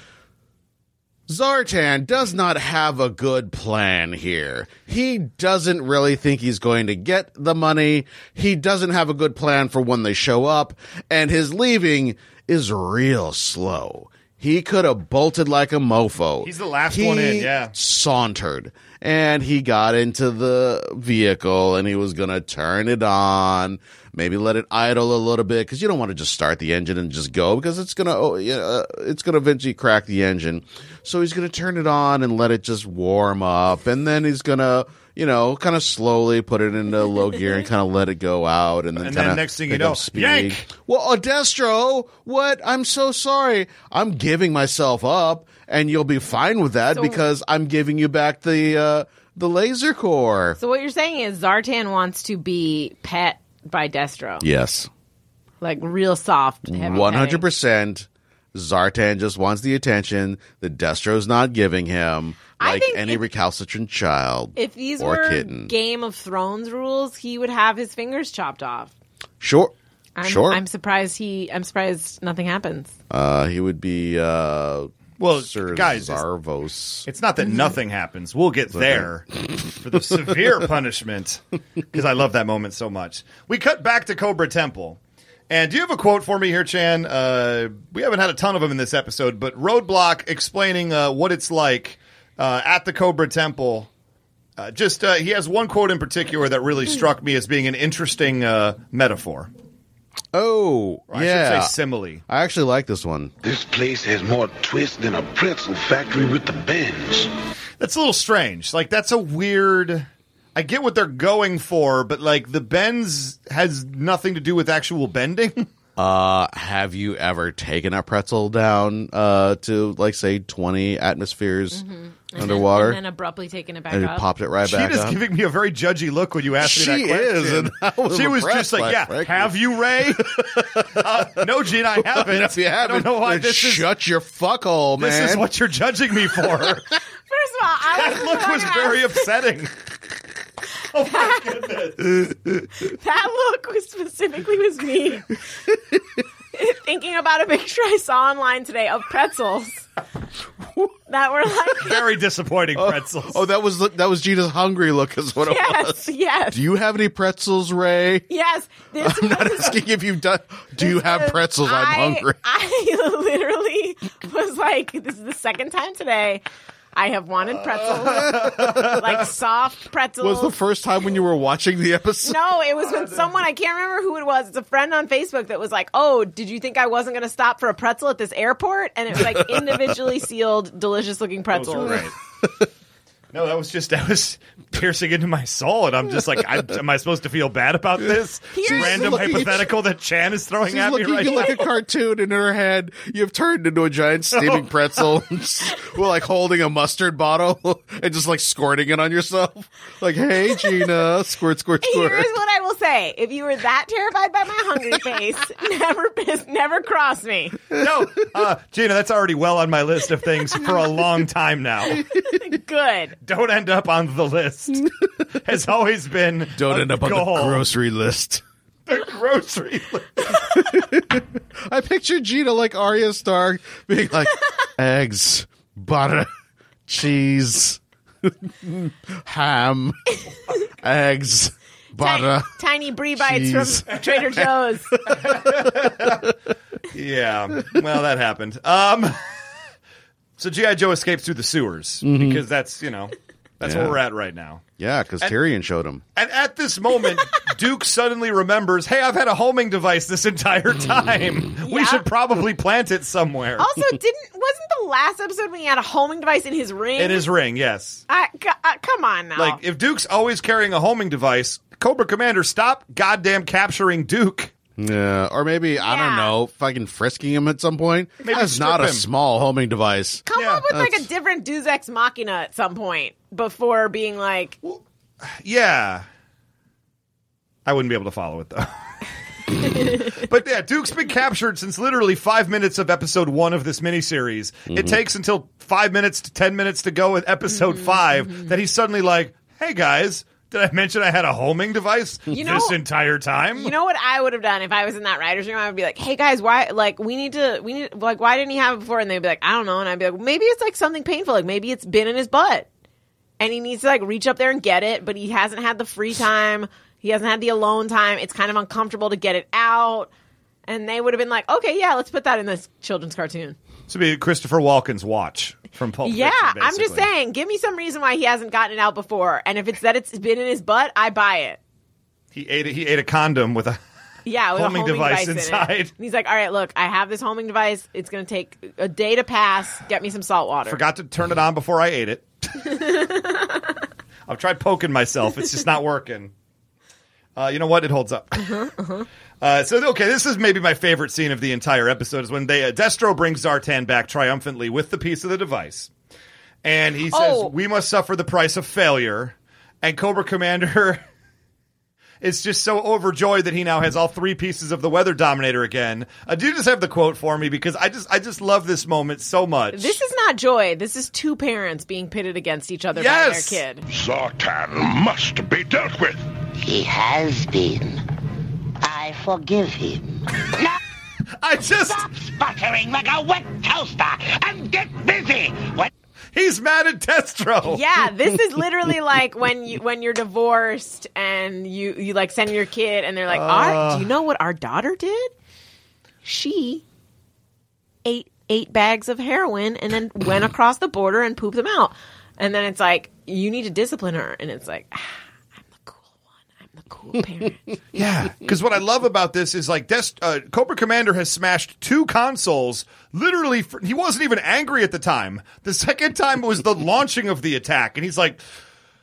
Zartan does not have a good plan here. He doesn't really think he's going to get the money. He doesn't have a good plan for when they show up, and his leaving is real slow. He could have bolted like a mofo. He's the last one in, yeah. Sauntered, and he got into the vehicle, and he was going to turn it on, maybe let it idle a little bit, because you don't want to just start the engine and just go, because it's going to eventually crack the engine. So he's going to turn it on and let it just warm up, and then he's going to, kind of slowly put it into low gear and kind of let it go out, and then next thing you know, yank! Well, Destro, what? I'm so sorry. I'm giving myself up, and you'll be fine with that because I'm giving you back the laser core. So what you're saying is Zartan wants to be pet by Destro. Yes. Like real soft, heavy 100%. Zartan just wants the attention that Destro's not giving him, like any recalcitrant child if these or were kitten. Game of Thrones rules, he would have his fingers chopped off. Sure. I'm surprised nothing happens. He would be Sir guys, Zarvos. It's not that nothing happens. We'll get there for the severe punishment, because I love that moment so much. We cut back to Cobra Temple. And do you have a quote for me here, Chan? We haven't had a ton of them in this episode, but Roadblock explaining what it's like at the Cobra Temple. He has one quote in particular that really struck me as being an interesting metaphor. Oh, or yeah. I should say simile. I actually like this one. This place has more twist than a pretzel factory with the bends. That's a little strange. Like, that's a weird... I get what they're going for, but, like, the bends has nothing to do with actual bending. Have you ever taken a pretzel down to, like, say, 20 atmospheres underwater? And then abruptly taken it back and up. Popped it right back Gina's up? giving me a very judgy look when you asked me that She question. is, and I was she was impressed just like, by yeah, Frankie. have you, Ray? No, Gina, I haven't. If you haven't, I don't know why then this is. shut your fuckhole, man. This is what you're judging me for. First of all, That look was very upsetting. Oh my goodness. That look specifically was me. Thinking about a picture I saw online today of pretzels that were like very disappointing pretzels. Oh, that was Gina's hungry look is what it was. Yes. Do you have any pretzels, Ray? Yes. I'm not asking if you've done. Do you have pretzels? I'm hungry. I literally was like, this is the second time today I have wanted pretzels, like soft pretzels. Was the first time when you were watching the episode? No, it was when someone, I can't remember who it was. It's a friend on Facebook that was like, oh, did you think I wasn't going to stop for a pretzel at this airport? And it was like individually sealed, delicious looking pretzels. Right. No, that was piercing into my soul, and I'm just like, am I supposed to feel bad about this? Random hypothetical that Chan is throwing at me right now. like a cartoon, and in her head, you've turned into a giant steaming pretzel, well, like holding a mustard bottle and just like squirting it on yourself. Like, hey, Gina, squirt, squirt, squirt. Here's what I will say: if you were that terrified by my hungry face, never cross me. No, Gina, that's already well on my list of things for a long time now. Good. Don't end up on the list. Has always been Don't end up goal. on the grocery list. The grocery list. I picture Gina like Arya Stark being like, eggs, butter, cheese, ham, eggs, butter. Tiny brie bites cheese. from Trader Joe's. Yeah, well, that happened. So G.I. Joe escapes through the sewers because that's where we're at right now. Yeah, because Tyrion showed him. And at this moment, Duke suddenly remembers, hey, I've had a homing device this entire time. We should probably plant it somewhere. Also, wasn't the last episode when he had a homing device in his ring? In his ring, yes. Come on now. Like, if Duke's always carrying a homing device, Cobra Commander, stop goddamn capturing Duke. Yeah, or maybe, I don't know, fucking frisking him at some point. Maybe That's not a strip him. small homing device. Come up with like a different Deus Ex Machina at some point before being like... Yeah. I wouldn't be able to follow it, though. But yeah, Duke's been captured since literally 5 minutes of episode 1 of this miniseries. It takes until 5 minutes to 10 minutes to go with episode 5 that he's suddenly like, hey guys, did I mention I had a homing device this entire time? You know what I would have done if I was in that writer's room? I would be like, hey guys, why, like, we need, like, why didn't he have it before? And they'd be like, I don't know. And I'd be like, maybe it's like something painful. Like, maybe it's been in his butt. And he needs to, like, reach up there and get it, but he hasn't had the free time. He hasn't had the alone time. It's kind of uncomfortable to get it out. And they would have been like, okay, yeah, let's put that in this children's cartoon. This would be Christopher Walken's watch from Pulp Fiction, I'm basically. just saying, give me some reason why he hasn't gotten it out before. And if it's that it's been in his butt, I buy it. He ate a condom with a with homing a homing device in inside. it. And he's like, all right, look, I have this homing device. It's going to take a day to pass. Get me some salt water. Forgot to turn it on before I ate it. I've tried poking myself. It's just not working. You know what? It holds up. Okay, this is maybe my favorite scene of the entire episode is when Destro brings Zartan back triumphantly with the piece of the device. And he says, we must suffer the price of failure. And Cobra Commander is just so overjoyed that he now has all 3 pieces of the Weather Dominator again. Do you just have the quote for me? Because I just love this moment so much. This is not joy. This is 2 parents being pitted against each other by their kid. Zartan must be dealt with. He has been. I forgive him. Stop sputtering like a wet toaster and get busy. He's mad at Destro. Yeah, this is literally like when you're divorced and you like send your kid and they're like, do you know what our daughter did? She ate 8 bags of heroin and then went across the border and pooped them out. And then it's like, you need to discipline her. And it's like, I'm the cool one. I'm the cool parent. Yeah, because what I love about this is like Cobra Commander has smashed 2 consoles. Literally, he wasn't even angry at the time. The second time was the launching of the attack, and he's like,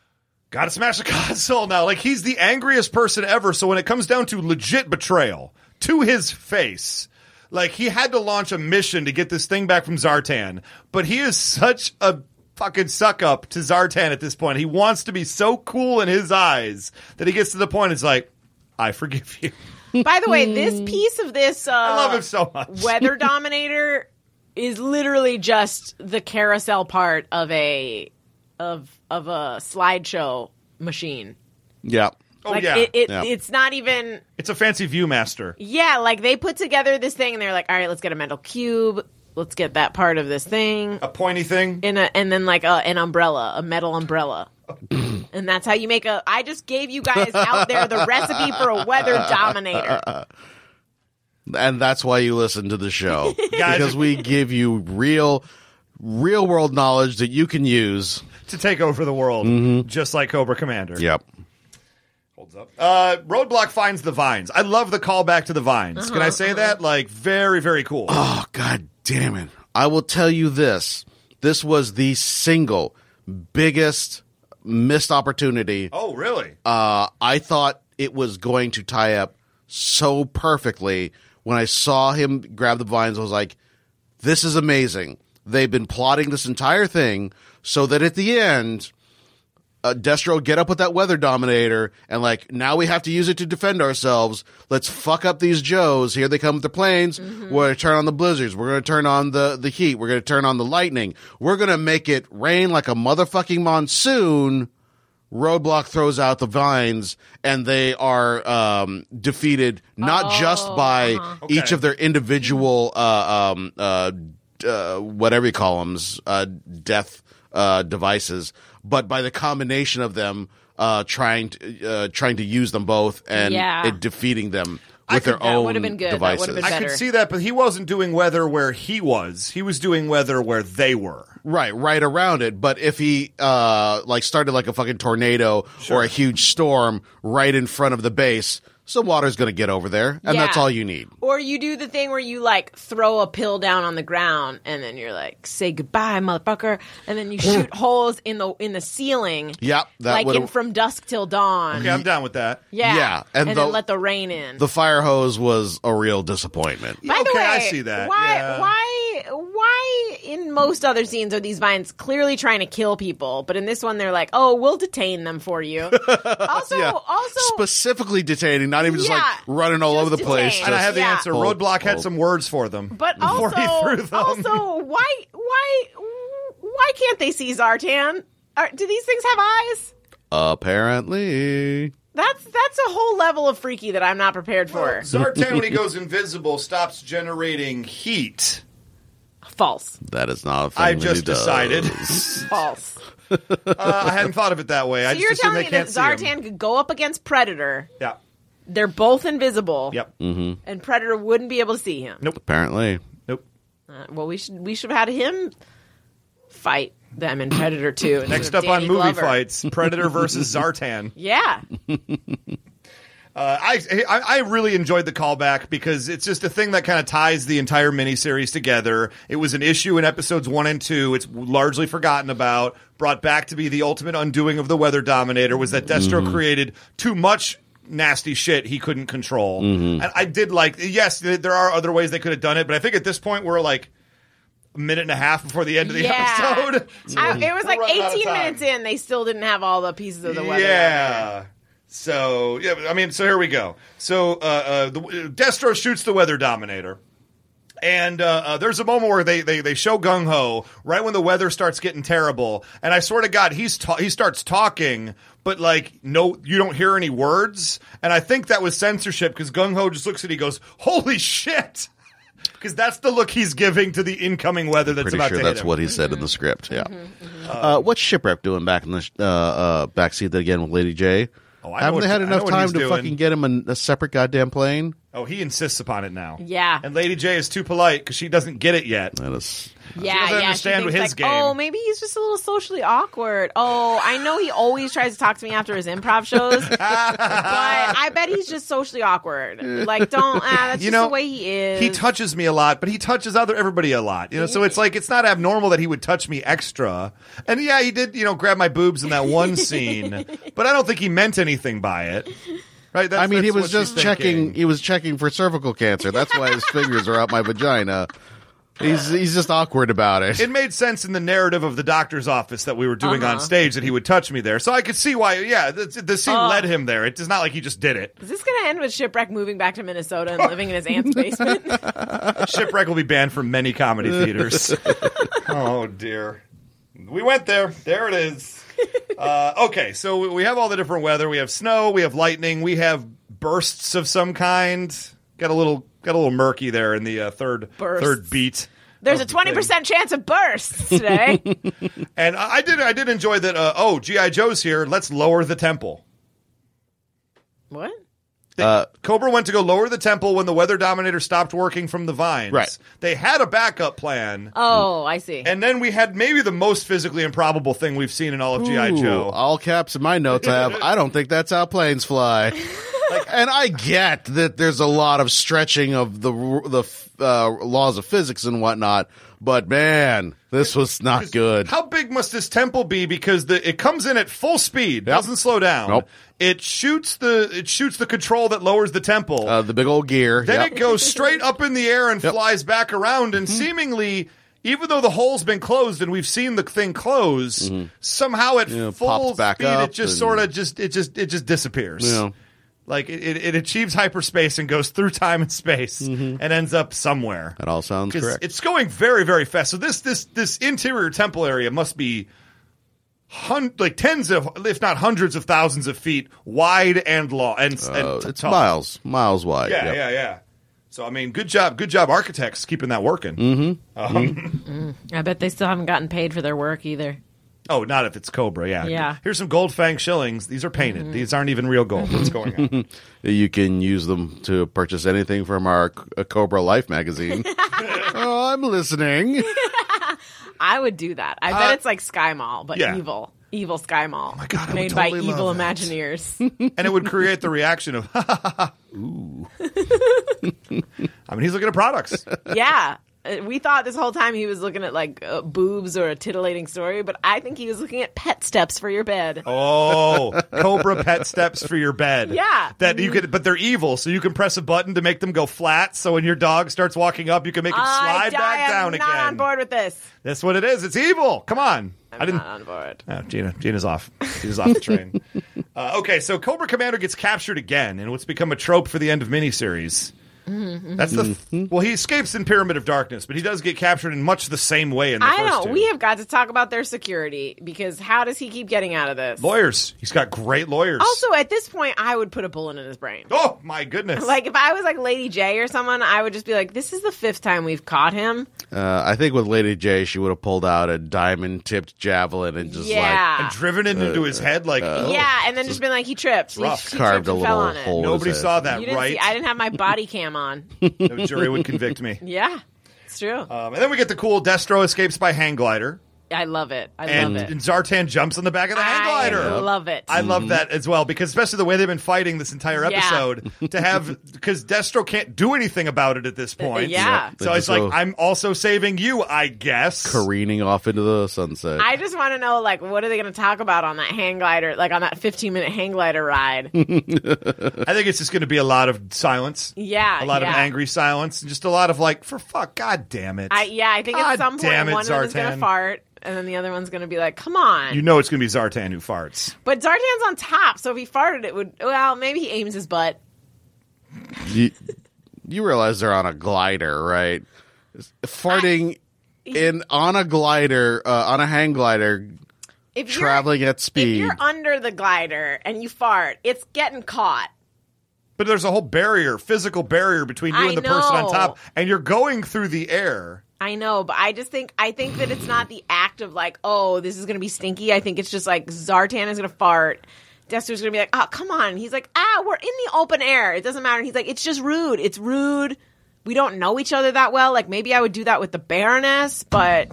"Gotta smash the console now." Like he's the angriest person ever. So when it comes down to legit betrayal, to his face. Like, he had to launch a mission to get this thing back from Zartan, but he is such a fucking suck up to Zartan at this point. He wants to be so cool in his eyes that he gets to the point, it's like, I forgive you. By the way, this piece of this I love him so much. Weather Dominator is literally just the carousel part of a slideshow machine. Yeah. Oh, Like, yeah. It's not even... It's a fancy Viewmaster. Yeah, like, they put together this thing, and they're like, all right, let's get a metal cube. Let's get that part of this thing. A pointy thing? And then, like, an umbrella, a metal umbrella. And that's how you make a... I just gave you guys out there the recipe for a Weather Dominator. And that's why you listen to the show. Because we give you real world knowledge that you can use to take over the world, just like Cobra Commander. Yep. Holds up. Roadblock finds the vines. I love the callback to the vines. Can I say that? Like, very, very cool. Oh, God damn it. I will tell you this. This was the single biggest missed opportunity. Oh, really? I thought it was going to tie up so perfectly. When I saw him grab the vines, I was like, this is amazing. They've been plotting this entire thing so that at the end, Destro would get up with that Weather Dominator and, like, now we have to use it to defend ourselves. Let's fuck up these Joes. Here they come with the planes. We're going to turn on the blizzards. We're going to turn on the heat. We're going to turn on the lightning. We're going to make it rain like a motherfucking monsoon. Roadblock throws out the vines, and they are defeated not just by each of their individual whatever you call them, death devices, but by the combination of them trying to use them both and defeating them with their own would have been good. devices. That would have been I could see that, but he wasn't doing weather where he was. He was doing weather where they were. Right around it. But if he started like a fucking tornado or a huge storm right in front of the base, some water's going to get over there, and that's all you need. Or you do the thing where you, like, throw a pill down on the ground, and then you're like, say goodbye, motherfucker, and then you shoot holes in the ceiling. Yep. Like in From Dusk Till Dawn. Okay, I'm down with that. Yeah. And then let the rain in. The fire hose was a real disappointment. By the way, I see that. Why in most other scenes are these vines clearly trying to kill people, but in this one they're like, oh, we'll detain them for you. Also, specifically detaining, not even just like running all over the place. And I have the answer. Roadblock had some words for them. But before he threw them. also, why can't they see Zartan? Do these things have eyes? Apparently. That's a whole level of freaky that I'm not prepared for. Zartan, when he goes invisible, stops generating heat. False. That is not a thing I that just he does. decided. False. I hadn't thought of it that way. So I you're just assume telling they me that can't see him. Zartan could go up against Predator. Yeah. They're both invisible. Yep. And Predator wouldn't be able to see him. Nope. Apparently. Nope. Well, we should have had him fight them in Predator 2. Next up on movie fights, Predator versus Zartan. Yeah. I really enjoyed the callback because it's just a thing that kind of ties the entire miniseries together. It was an issue in episodes 1 and 2. It's largely forgotten about, brought back to be the ultimate undoing of the Weather Dominator, was that Destro created too much nasty shit he couldn't control. And I did like, yes, there are other ways they could have done it, but I think at this point we're like a minute and a half before the end of the episode. It was like 18 minutes in, they still didn't have all the pieces of the Weather Dominator. So, so here we go. So, Destro shoots the Weather Dominator. And there's a moment where they show Gung Ho right when the weather starts getting terrible. And I swear to God, he starts talking, but like, no, you don't hear any words. And I think that was censorship because Gung Ho just looks at it, he goes, holy shit! Because that's the look he's giving to the incoming weather that's about to hit him. That's what he said in the script, yeah. What's Shipwreck doing back in the backseat again with Lady J? Haven't they had enough time to fucking get him a separate goddamn plane? Oh, he insists upon it now. Yeah. And Lady J is too polite because she doesn't get it yet. That is... She doesn't understand she his thinks game. Oh, maybe he's just a little socially awkward. Oh, I know he always tries to talk to me after his improv shows, but I bet he's just socially awkward. Like, that's just the way he is. He touches me a lot, but he touches everybody a lot. So it's like, it's not abnormal that he would touch me extra. And yeah, he did, grab my boobs in that one scene, but I don't think he meant anything by it. Right? I mean, he that's was what just she's checking. thinking. He was checking for cervical cancer. That's why his fingers are up my vagina. He's just awkward about it. It made sense in the narrative of the doctor's office that we were doing on stage that he would touch me there. So I could see why, the scene led him there. It's not like he just did it. Is this going to end with Shipwreck moving back to Minnesota and living in his aunt's basement? Shipwreck will be banned from many comedy theaters. Oh, dear. We went there. There it is. Okay, so we have all the different weather. We have snow. We have lightning. We have bursts of some kind. Got a little murky there in the third beat. There's a 20% chance of bursts today. And I did enjoy that. G.I. Joe's here. Let's lower the temple. What? Cobra went to go lower the temple when the Weather Dominator stopped working from the vines. Right. They had a backup plan. Oh, I see. And then we had maybe the most physically improbable thing we've seen in all of G.I. Joe. All caps in my notes I have, I don't think that's how planes fly. And I get that there's a lot of stretching of the laws of physics and whatnot, but man, this was not good. How big must this temple be? Because it comes in at full speed, doesn't slow down. Nope. It shoots the control that lowers the temple. The big old gear. Then it goes straight up in the air and flies back around, and seemingly, even though the hole's been closed and we've seen the thing close, somehow at full back speed up it just sort of just disappears. Yeah. Like it achieves hyperspace and goes through time and space and ends up somewhere. That all sounds correct. It's going very, very fast. So this interior temple area must be tens of, if not hundreds of thousands of feet wide and long. And it's tall. miles wide. Yeah. So I mean, good job, architects, keeping that working. I bet they still haven't gotten paid for their work either. Oh, not if it's Cobra, yeah. Yeah. Here's some gold fang shillings. These are painted. These aren't even real gold. What's going on? You can use them to purchase anything from our Cobra Life magazine. Oh, I'm listening. I would do that. I bet it's like Sky Mall, but yeah. evil Sky Mall. Oh my God, I made would totally by evil love that. Imagineers. And it would create the reaction of, ha, ha, ha, ooh. I mean, he's looking at products. Yeah. We thought this whole time he was looking at like boobs or a titillating story, but I think he was looking at pet steps for your bed. Oh, Cobra pet steps for your bed. Yeah. That you could, but they're evil, so you can press a button to make them go flat, so when your dog starts walking up, you can make him slide back down again. I'm not on board with this. That's what it is. It's evil. Come on. I'm not on board. Oh, Gina's off. Gina's off the train. Okay, so Cobra Commander gets captured again, and what's become a trope for the end of miniseries. That's well, he escapes in Pyramid of Darkness, but he does get captured in much the same way in the first two. We have got to talk about their security, because how does he keep getting out of this? Lawyers. He's got great lawyers. Also, at this point, I would put a bullet in his brain. Oh, my goodness. Like, if I was like Lady J or someone, I would just be like, this is the 5th time we've caught him. I think with Lady J, she would have pulled out a diamond-tipped javelin and just and driven it into his head like... yeah, and then just been like, he tripped. She carved a tripped and fell little on it. hole. Nobody saw that, You didn't right? see, I didn't have my body cam on. No jury would convict me. Yeah, it's true. And then we get the cool Destro escapes by hang glider. I love it. And Zartan jumps on the back of the hang glider. I love it. I love that as well, because especially the way they've been fighting this entire episode, to have, because Destro can't do anything about it at this point. Yeah. So it's like, I'm also saving you, I guess. Careening off into the sunset. I just want to know, like, what are they going to talk about on that hang glider, like on that 15-minute hang glider ride? I think it's just going to be a lot of silence. Yeah. A lot of angry silence. And just a lot of like, for fuck, God damn it. I think at some point one of them is going to fart. And then the other one's going to be like, come on. You know it's going to be Zartan who farts. But Zartan's on top, so if he farted, it would... Well, maybe he aims his butt. You realize they're on a glider, right? Farting on a glider, on a hang glider, traveling at speed. If you're under the glider and you fart, it's getting caught. But there's a whole barrier, physical barrier between you and the person on top, and you're going through the air. I know, but I think that it's not the act of like, oh, this is going to be stinky. I think it's just like Zartan is going to fart. Destro's going to be like, oh, come on. He's like, we're in the open air. It doesn't matter. And he's like, it's just rude. It's rude. We don't know each other that well. Like, maybe I would do that with the Baroness, but...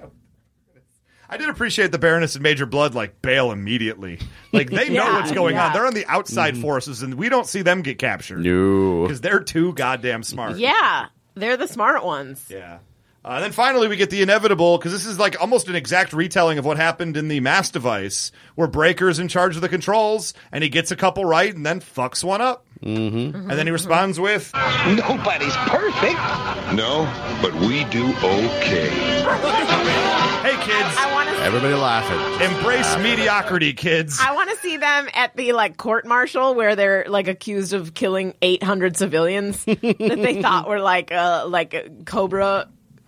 I did appreciate the Baroness and Major Blood, like, bail immediately. Like, they know what's going on. They're on the outside forces, and we don't see them get captured. No. Because they're too goddamn smart. Yeah. They're the smart ones. Yeah. Then finally, we get the inevitable, because this is like almost an exact retelling of what happened in the Mass Device, where Breaker's in charge of the controls, and he gets a couple right and then fucks one up. Mm-hmm. And then he responds with, Nobody's perfect. No, but we do okay. Hey, kids. Everybody laughing. Embrace mediocrity, kids. I want to see them at the court martial where they're accused of killing 800 civilians that they thought were Cobra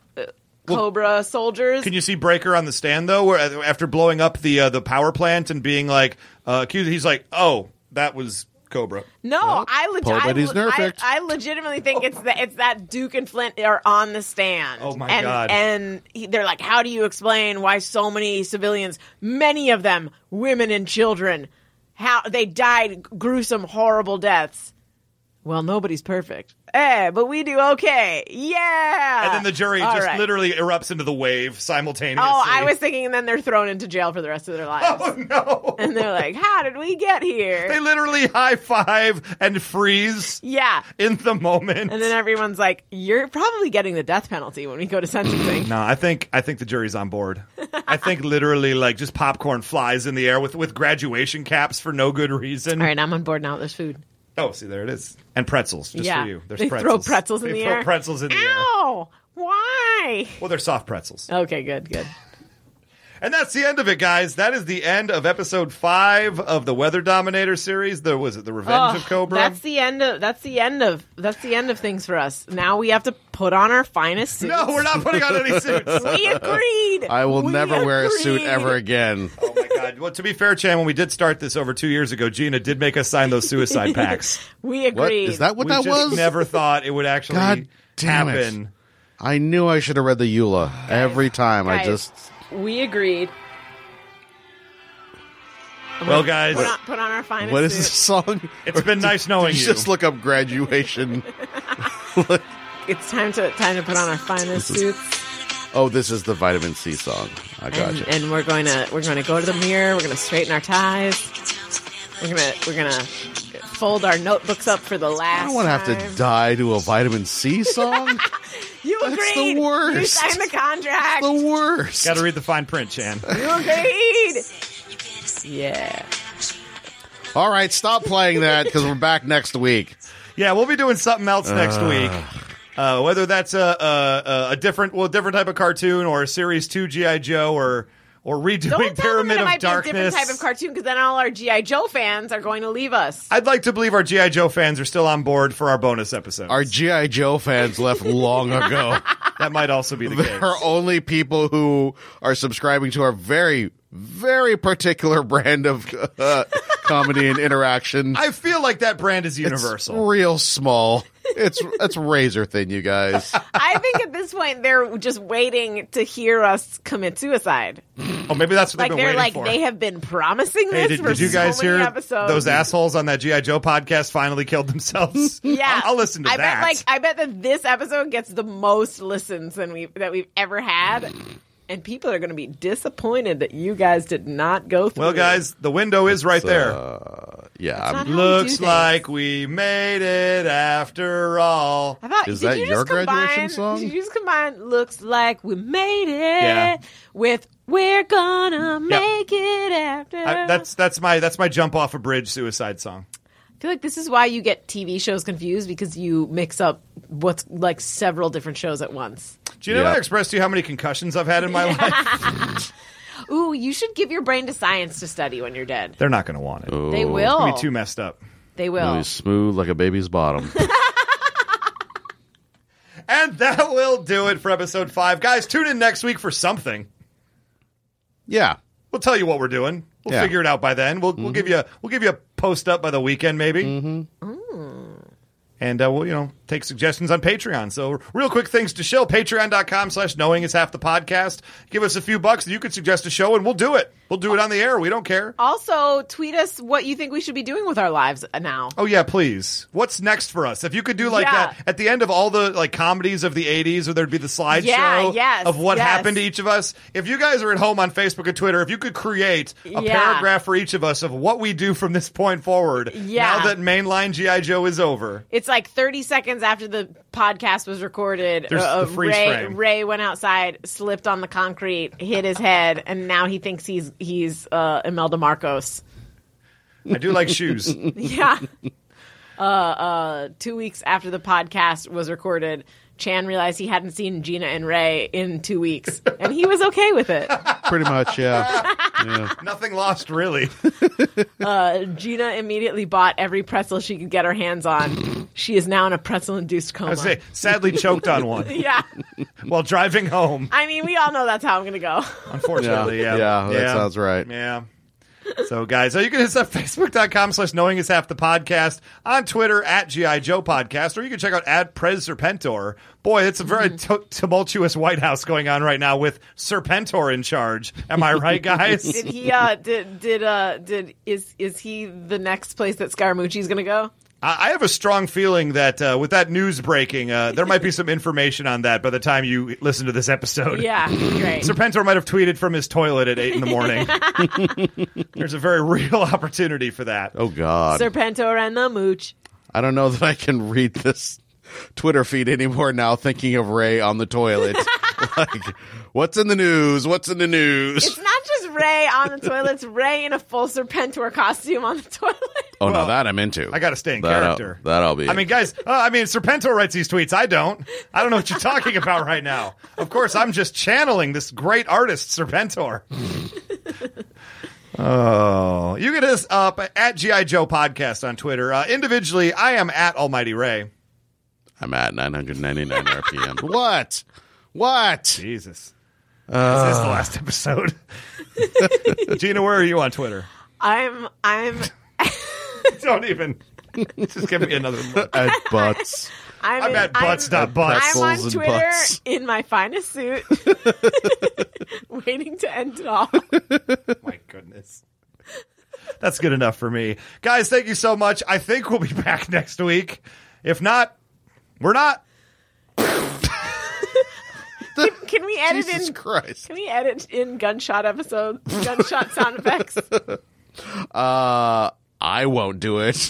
soldiers. Can you see Breaker on the stand though, where after blowing up the power plant and being accused, he's like, "Oh, that was Cobra." No, I legitimately think it's that Duke and Flint are on the stand. Oh my God. And they're like, how do you explain why so many civilians, many of them women and children, how they died gruesome, horrible deaths? Well, nobody's perfect. But we do okay. Yeah. And then the jury literally erupts into the wave simultaneously. Oh, I was thinking, and then they're thrown into jail for the rest of their lives. Oh, no. And they're like, how did we get here? They literally high five and freeze. Yeah. In the moment. And then everyone's like, you're probably getting the death penalty when we go to sentencing. No, I think the jury's on board. I think literally just popcorn flies in the air with graduation caps for no good reason. All right, I'm on board now. There's food. Oh, see, there it is. And pretzels, just for you. There's they pretzels. Throw pretzels in the air? They throw pretzels in the air. Ow! Why? Well, they're soft pretzels. Okay, good. And that's the end of it, guys. That is the end of episode 5 of the Weather Dominator series. The Revenge of Cobra? That's the end of things for us. Now we have to put on our finest suits. No, we're not putting on any suits. We agreed. I will never wear a suit ever again. Oh my God. Well, to be fair, Chan, when we did start this over 2 years ago, Gina did make us sign those suicide pacts. We agreed. What? Is that what that was? We never thought it would actually God damn happen. It. I knew I should have read the EULA every time. Guys, we agreed. Well, guys, put on our finest. What is suit. this song? It's been nice knowing you. Just look up graduation. It's time to put on our finest suits. Oh, this is the vitamin C song. I got you. And we're going to go to the mirror. We're going to straighten our ties. We're gonna fold our notebooks up for the last. I don't want to have to die to a vitamin C song. You agreed. That's the worst. You signed the contract. The worst. Got to read the fine print, Chan. You agreed. Yeah. All right, stop playing that because we're back next week. Yeah, we'll be doing something else next week. Whether that's a different type of cartoon or a Series 2 G.I. Joe or redoing Pyramid of Darkness. It might be a different type of cartoon because then all our G.I. Joe fans are going to leave us. I'd like to believe our G.I. Joe fans are still on board for our bonus episodes. Our G.I. Joe fans left long ago. That might also be the case. There are only people who are subscribing to our very, very particular brand of comedy and interaction. I feel like that brand is universal. It's real small. It's razor thin, you guys. I think at this point they're just waiting to hear us commit suicide. Oh, maybe that's what they've been waiting for. They have been promising this for did you guys so many hear episodes. Those assholes on that G.I. Joe podcast finally killed themselves? Yeah, I'll listen to that. I bet that this episode gets the most listens that we've ever had. And people are going to be disappointed that you guys did not go through. Well, guys, the window is right there. Yeah. Looks like we made it after all. Is that your graduation song? Did you just combine "Looks like we made it" with "We're gonna make it after"? That's my jump off a bridge suicide song. I feel like this is why you get TV shows confused, because you mix up what's like several different shows at once. Do you know I expressed to you how many concussions I've had in my life? Ooh, you should give your brain to science to study when you're dead. They're not going to want it. Ooh. They will. It's going to be too messed up. They will. Smooth like a baby's bottom. And that will do it for episode 5. Guys, tune in next week for something. Yeah. We'll tell you what we're doing. We'll figure it out by then. We'll give you a post up by the weekend, maybe. Mm-hmm. And we'll take suggestions on Patreon. So real quick things to show: patreon.com/knowing is half the podcast. Give us a few bucks and you could suggest a show and we'll do it. We'll do it on the air. We don't care. Also, tweet us what you think we should be doing with our lives now. Oh yeah, please. What's next for us? If you could do that at the end of all the comedies of the 80s, where there'd be the slideshow of what happened to each of us. If you guys are at home on Facebook and Twitter, if you could create a paragraph for each of us of what we do from this point forward, now that mainline G.I. Joe is over. It's it's like 30 seconds after the podcast was recorded. There's the freeze frame. Ray went outside, slipped on the concrete, hit his head, and now he thinks he's Imelda Marcos. I do like shoes. Yeah. 2 weeks after the podcast was recorded, Chan realized he hadn't seen Gina and Ray in 2 weeks, and he was okay with it. Pretty much, yeah. Nothing lost, really. Gina immediately bought every pretzel she could get her hands on. She is now in a pretzel-induced coma. I say, sadly choked on one. Yeah. While driving home. I mean, we all know that's how I'm going to go. Unfortunately, yeah. Yeah, that sounds right. Yeah. So, guys, you can hit us at Facebook.com/KnowingIsHalfThe Podcast, on Twitter at G.I. Joe Podcast, or you can check out at Prez Serpentor. Boy, it's a very tumultuous White House going on right now with Serpentor in charge. Am I right, guys? Did he? Is he the next place that Scaramucci's going to go? I have a strong feeling that with that news breaking, there might be some information on that by the time you listen to this episode. Yeah, great. Serpentor might have tweeted from his toilet at 8 in the morning. There's a very real opportunity for that. Oh, God. Serpentor and the Mooch. I don't know that I can read this Twitter feed anymore now thinking of Ray on the toilet. Like, what's in the news? What's in the news? It's not just Ray on the toilet. It's Ray in a full Serpentor costume on the toilet. Oh, no, that I'm into. I got to stay in character. That'll be. I mean, guys, Serpentor writes these tweets. I don't know what you're talking about right now. Of course, I'm just channeling this great artist, Serpentor. Oh, you get us up at G.I. Joe Podcast on Twitter. Individually, I am at Almighty Ray. I'm at 999 RPM. What? Jesus. This is the last episode. Gina, where are you on Twitter? I'm Don't even. Just give me another look. At Butts. I'm at butts.butts. I'm on Twitter in my finest suit, waiting to end it all. My goodness. That's good enough for me. Guys, thank you so much. I think we'll be back next week. If not, we're not. Can we edit Jesus Christ. Can we edit in gunshot episodes? Gunshot sound effects? I won't do it.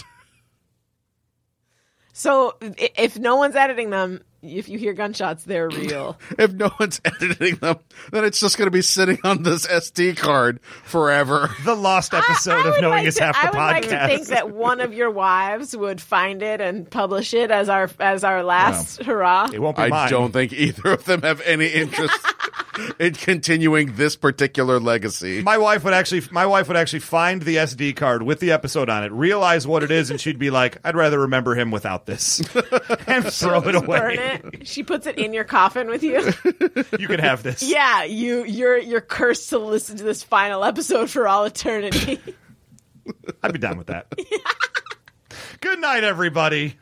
So if no one's editing them, if you hear gunshots, they're real. If no one's editing them, then it's just going to be sitting on this SD card forever. The lost episode of Knowing Is Half the Podcast. I would like to think that one of your wives would find it and publish it as our last hurrah. It won't be I mine. don't think either of them have any interest in continuing this particular legacy. My wife would actually find the SD card with the episode on it, realize what it is, and she'd be like, "I'd rather remember him without this," and throw it away. Burn it. She puts it in your coffin with you. You can have this. Yeah, you're cursed to listen to this final episode for all eternity. I'd be down with that. Good night, everybody.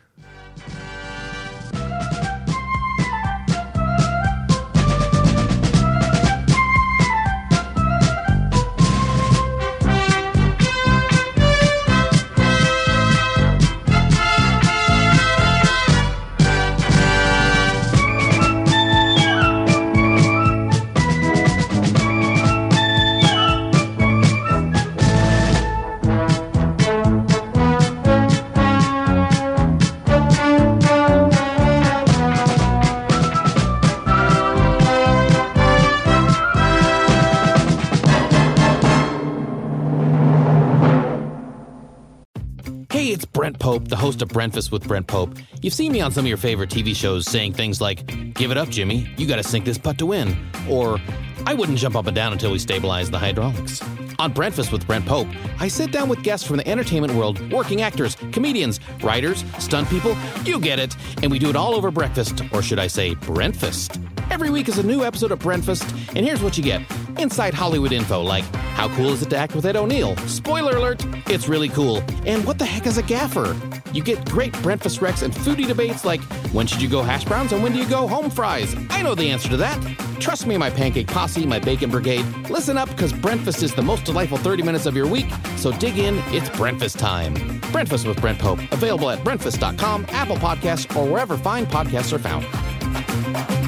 Hey, it's Brent Pope, the host of Breakfast with Brent Pope. You've seen me on some of your favorite TV shows saying things like, "Give it up, Jimmy. You got to sink this putt to win." Or, "I wouldn't jump up and down until we stabilize the hydraulics." On Breakfast with Brent Pope, I sit down with guests from the entertainment world, working actors, comedians, writers, stunt people, you get it, and we do it all over breakfast, or should I say Brentfast. Every week is a new episode of Brentfast, and here's what you get. Inside Hollywood info like, how cool is it to act with Ed O'Neill? Spoiler alert, it's really cool. And what the heck is a gaffer? You get great Brentfast recs and foodie debates like, when should you go hash browns and when do you go home fries? I know the answer to that. Trust me, my pancake posse, my bacon brigade. Listen up, because Brentfast is the most delightful 30 minutes of your week, so dig in, it's Brentfast time. Brentfast with Brent Pope, available at Brentfast.com, Apple Podcasts, or wherever fine podcasts are found.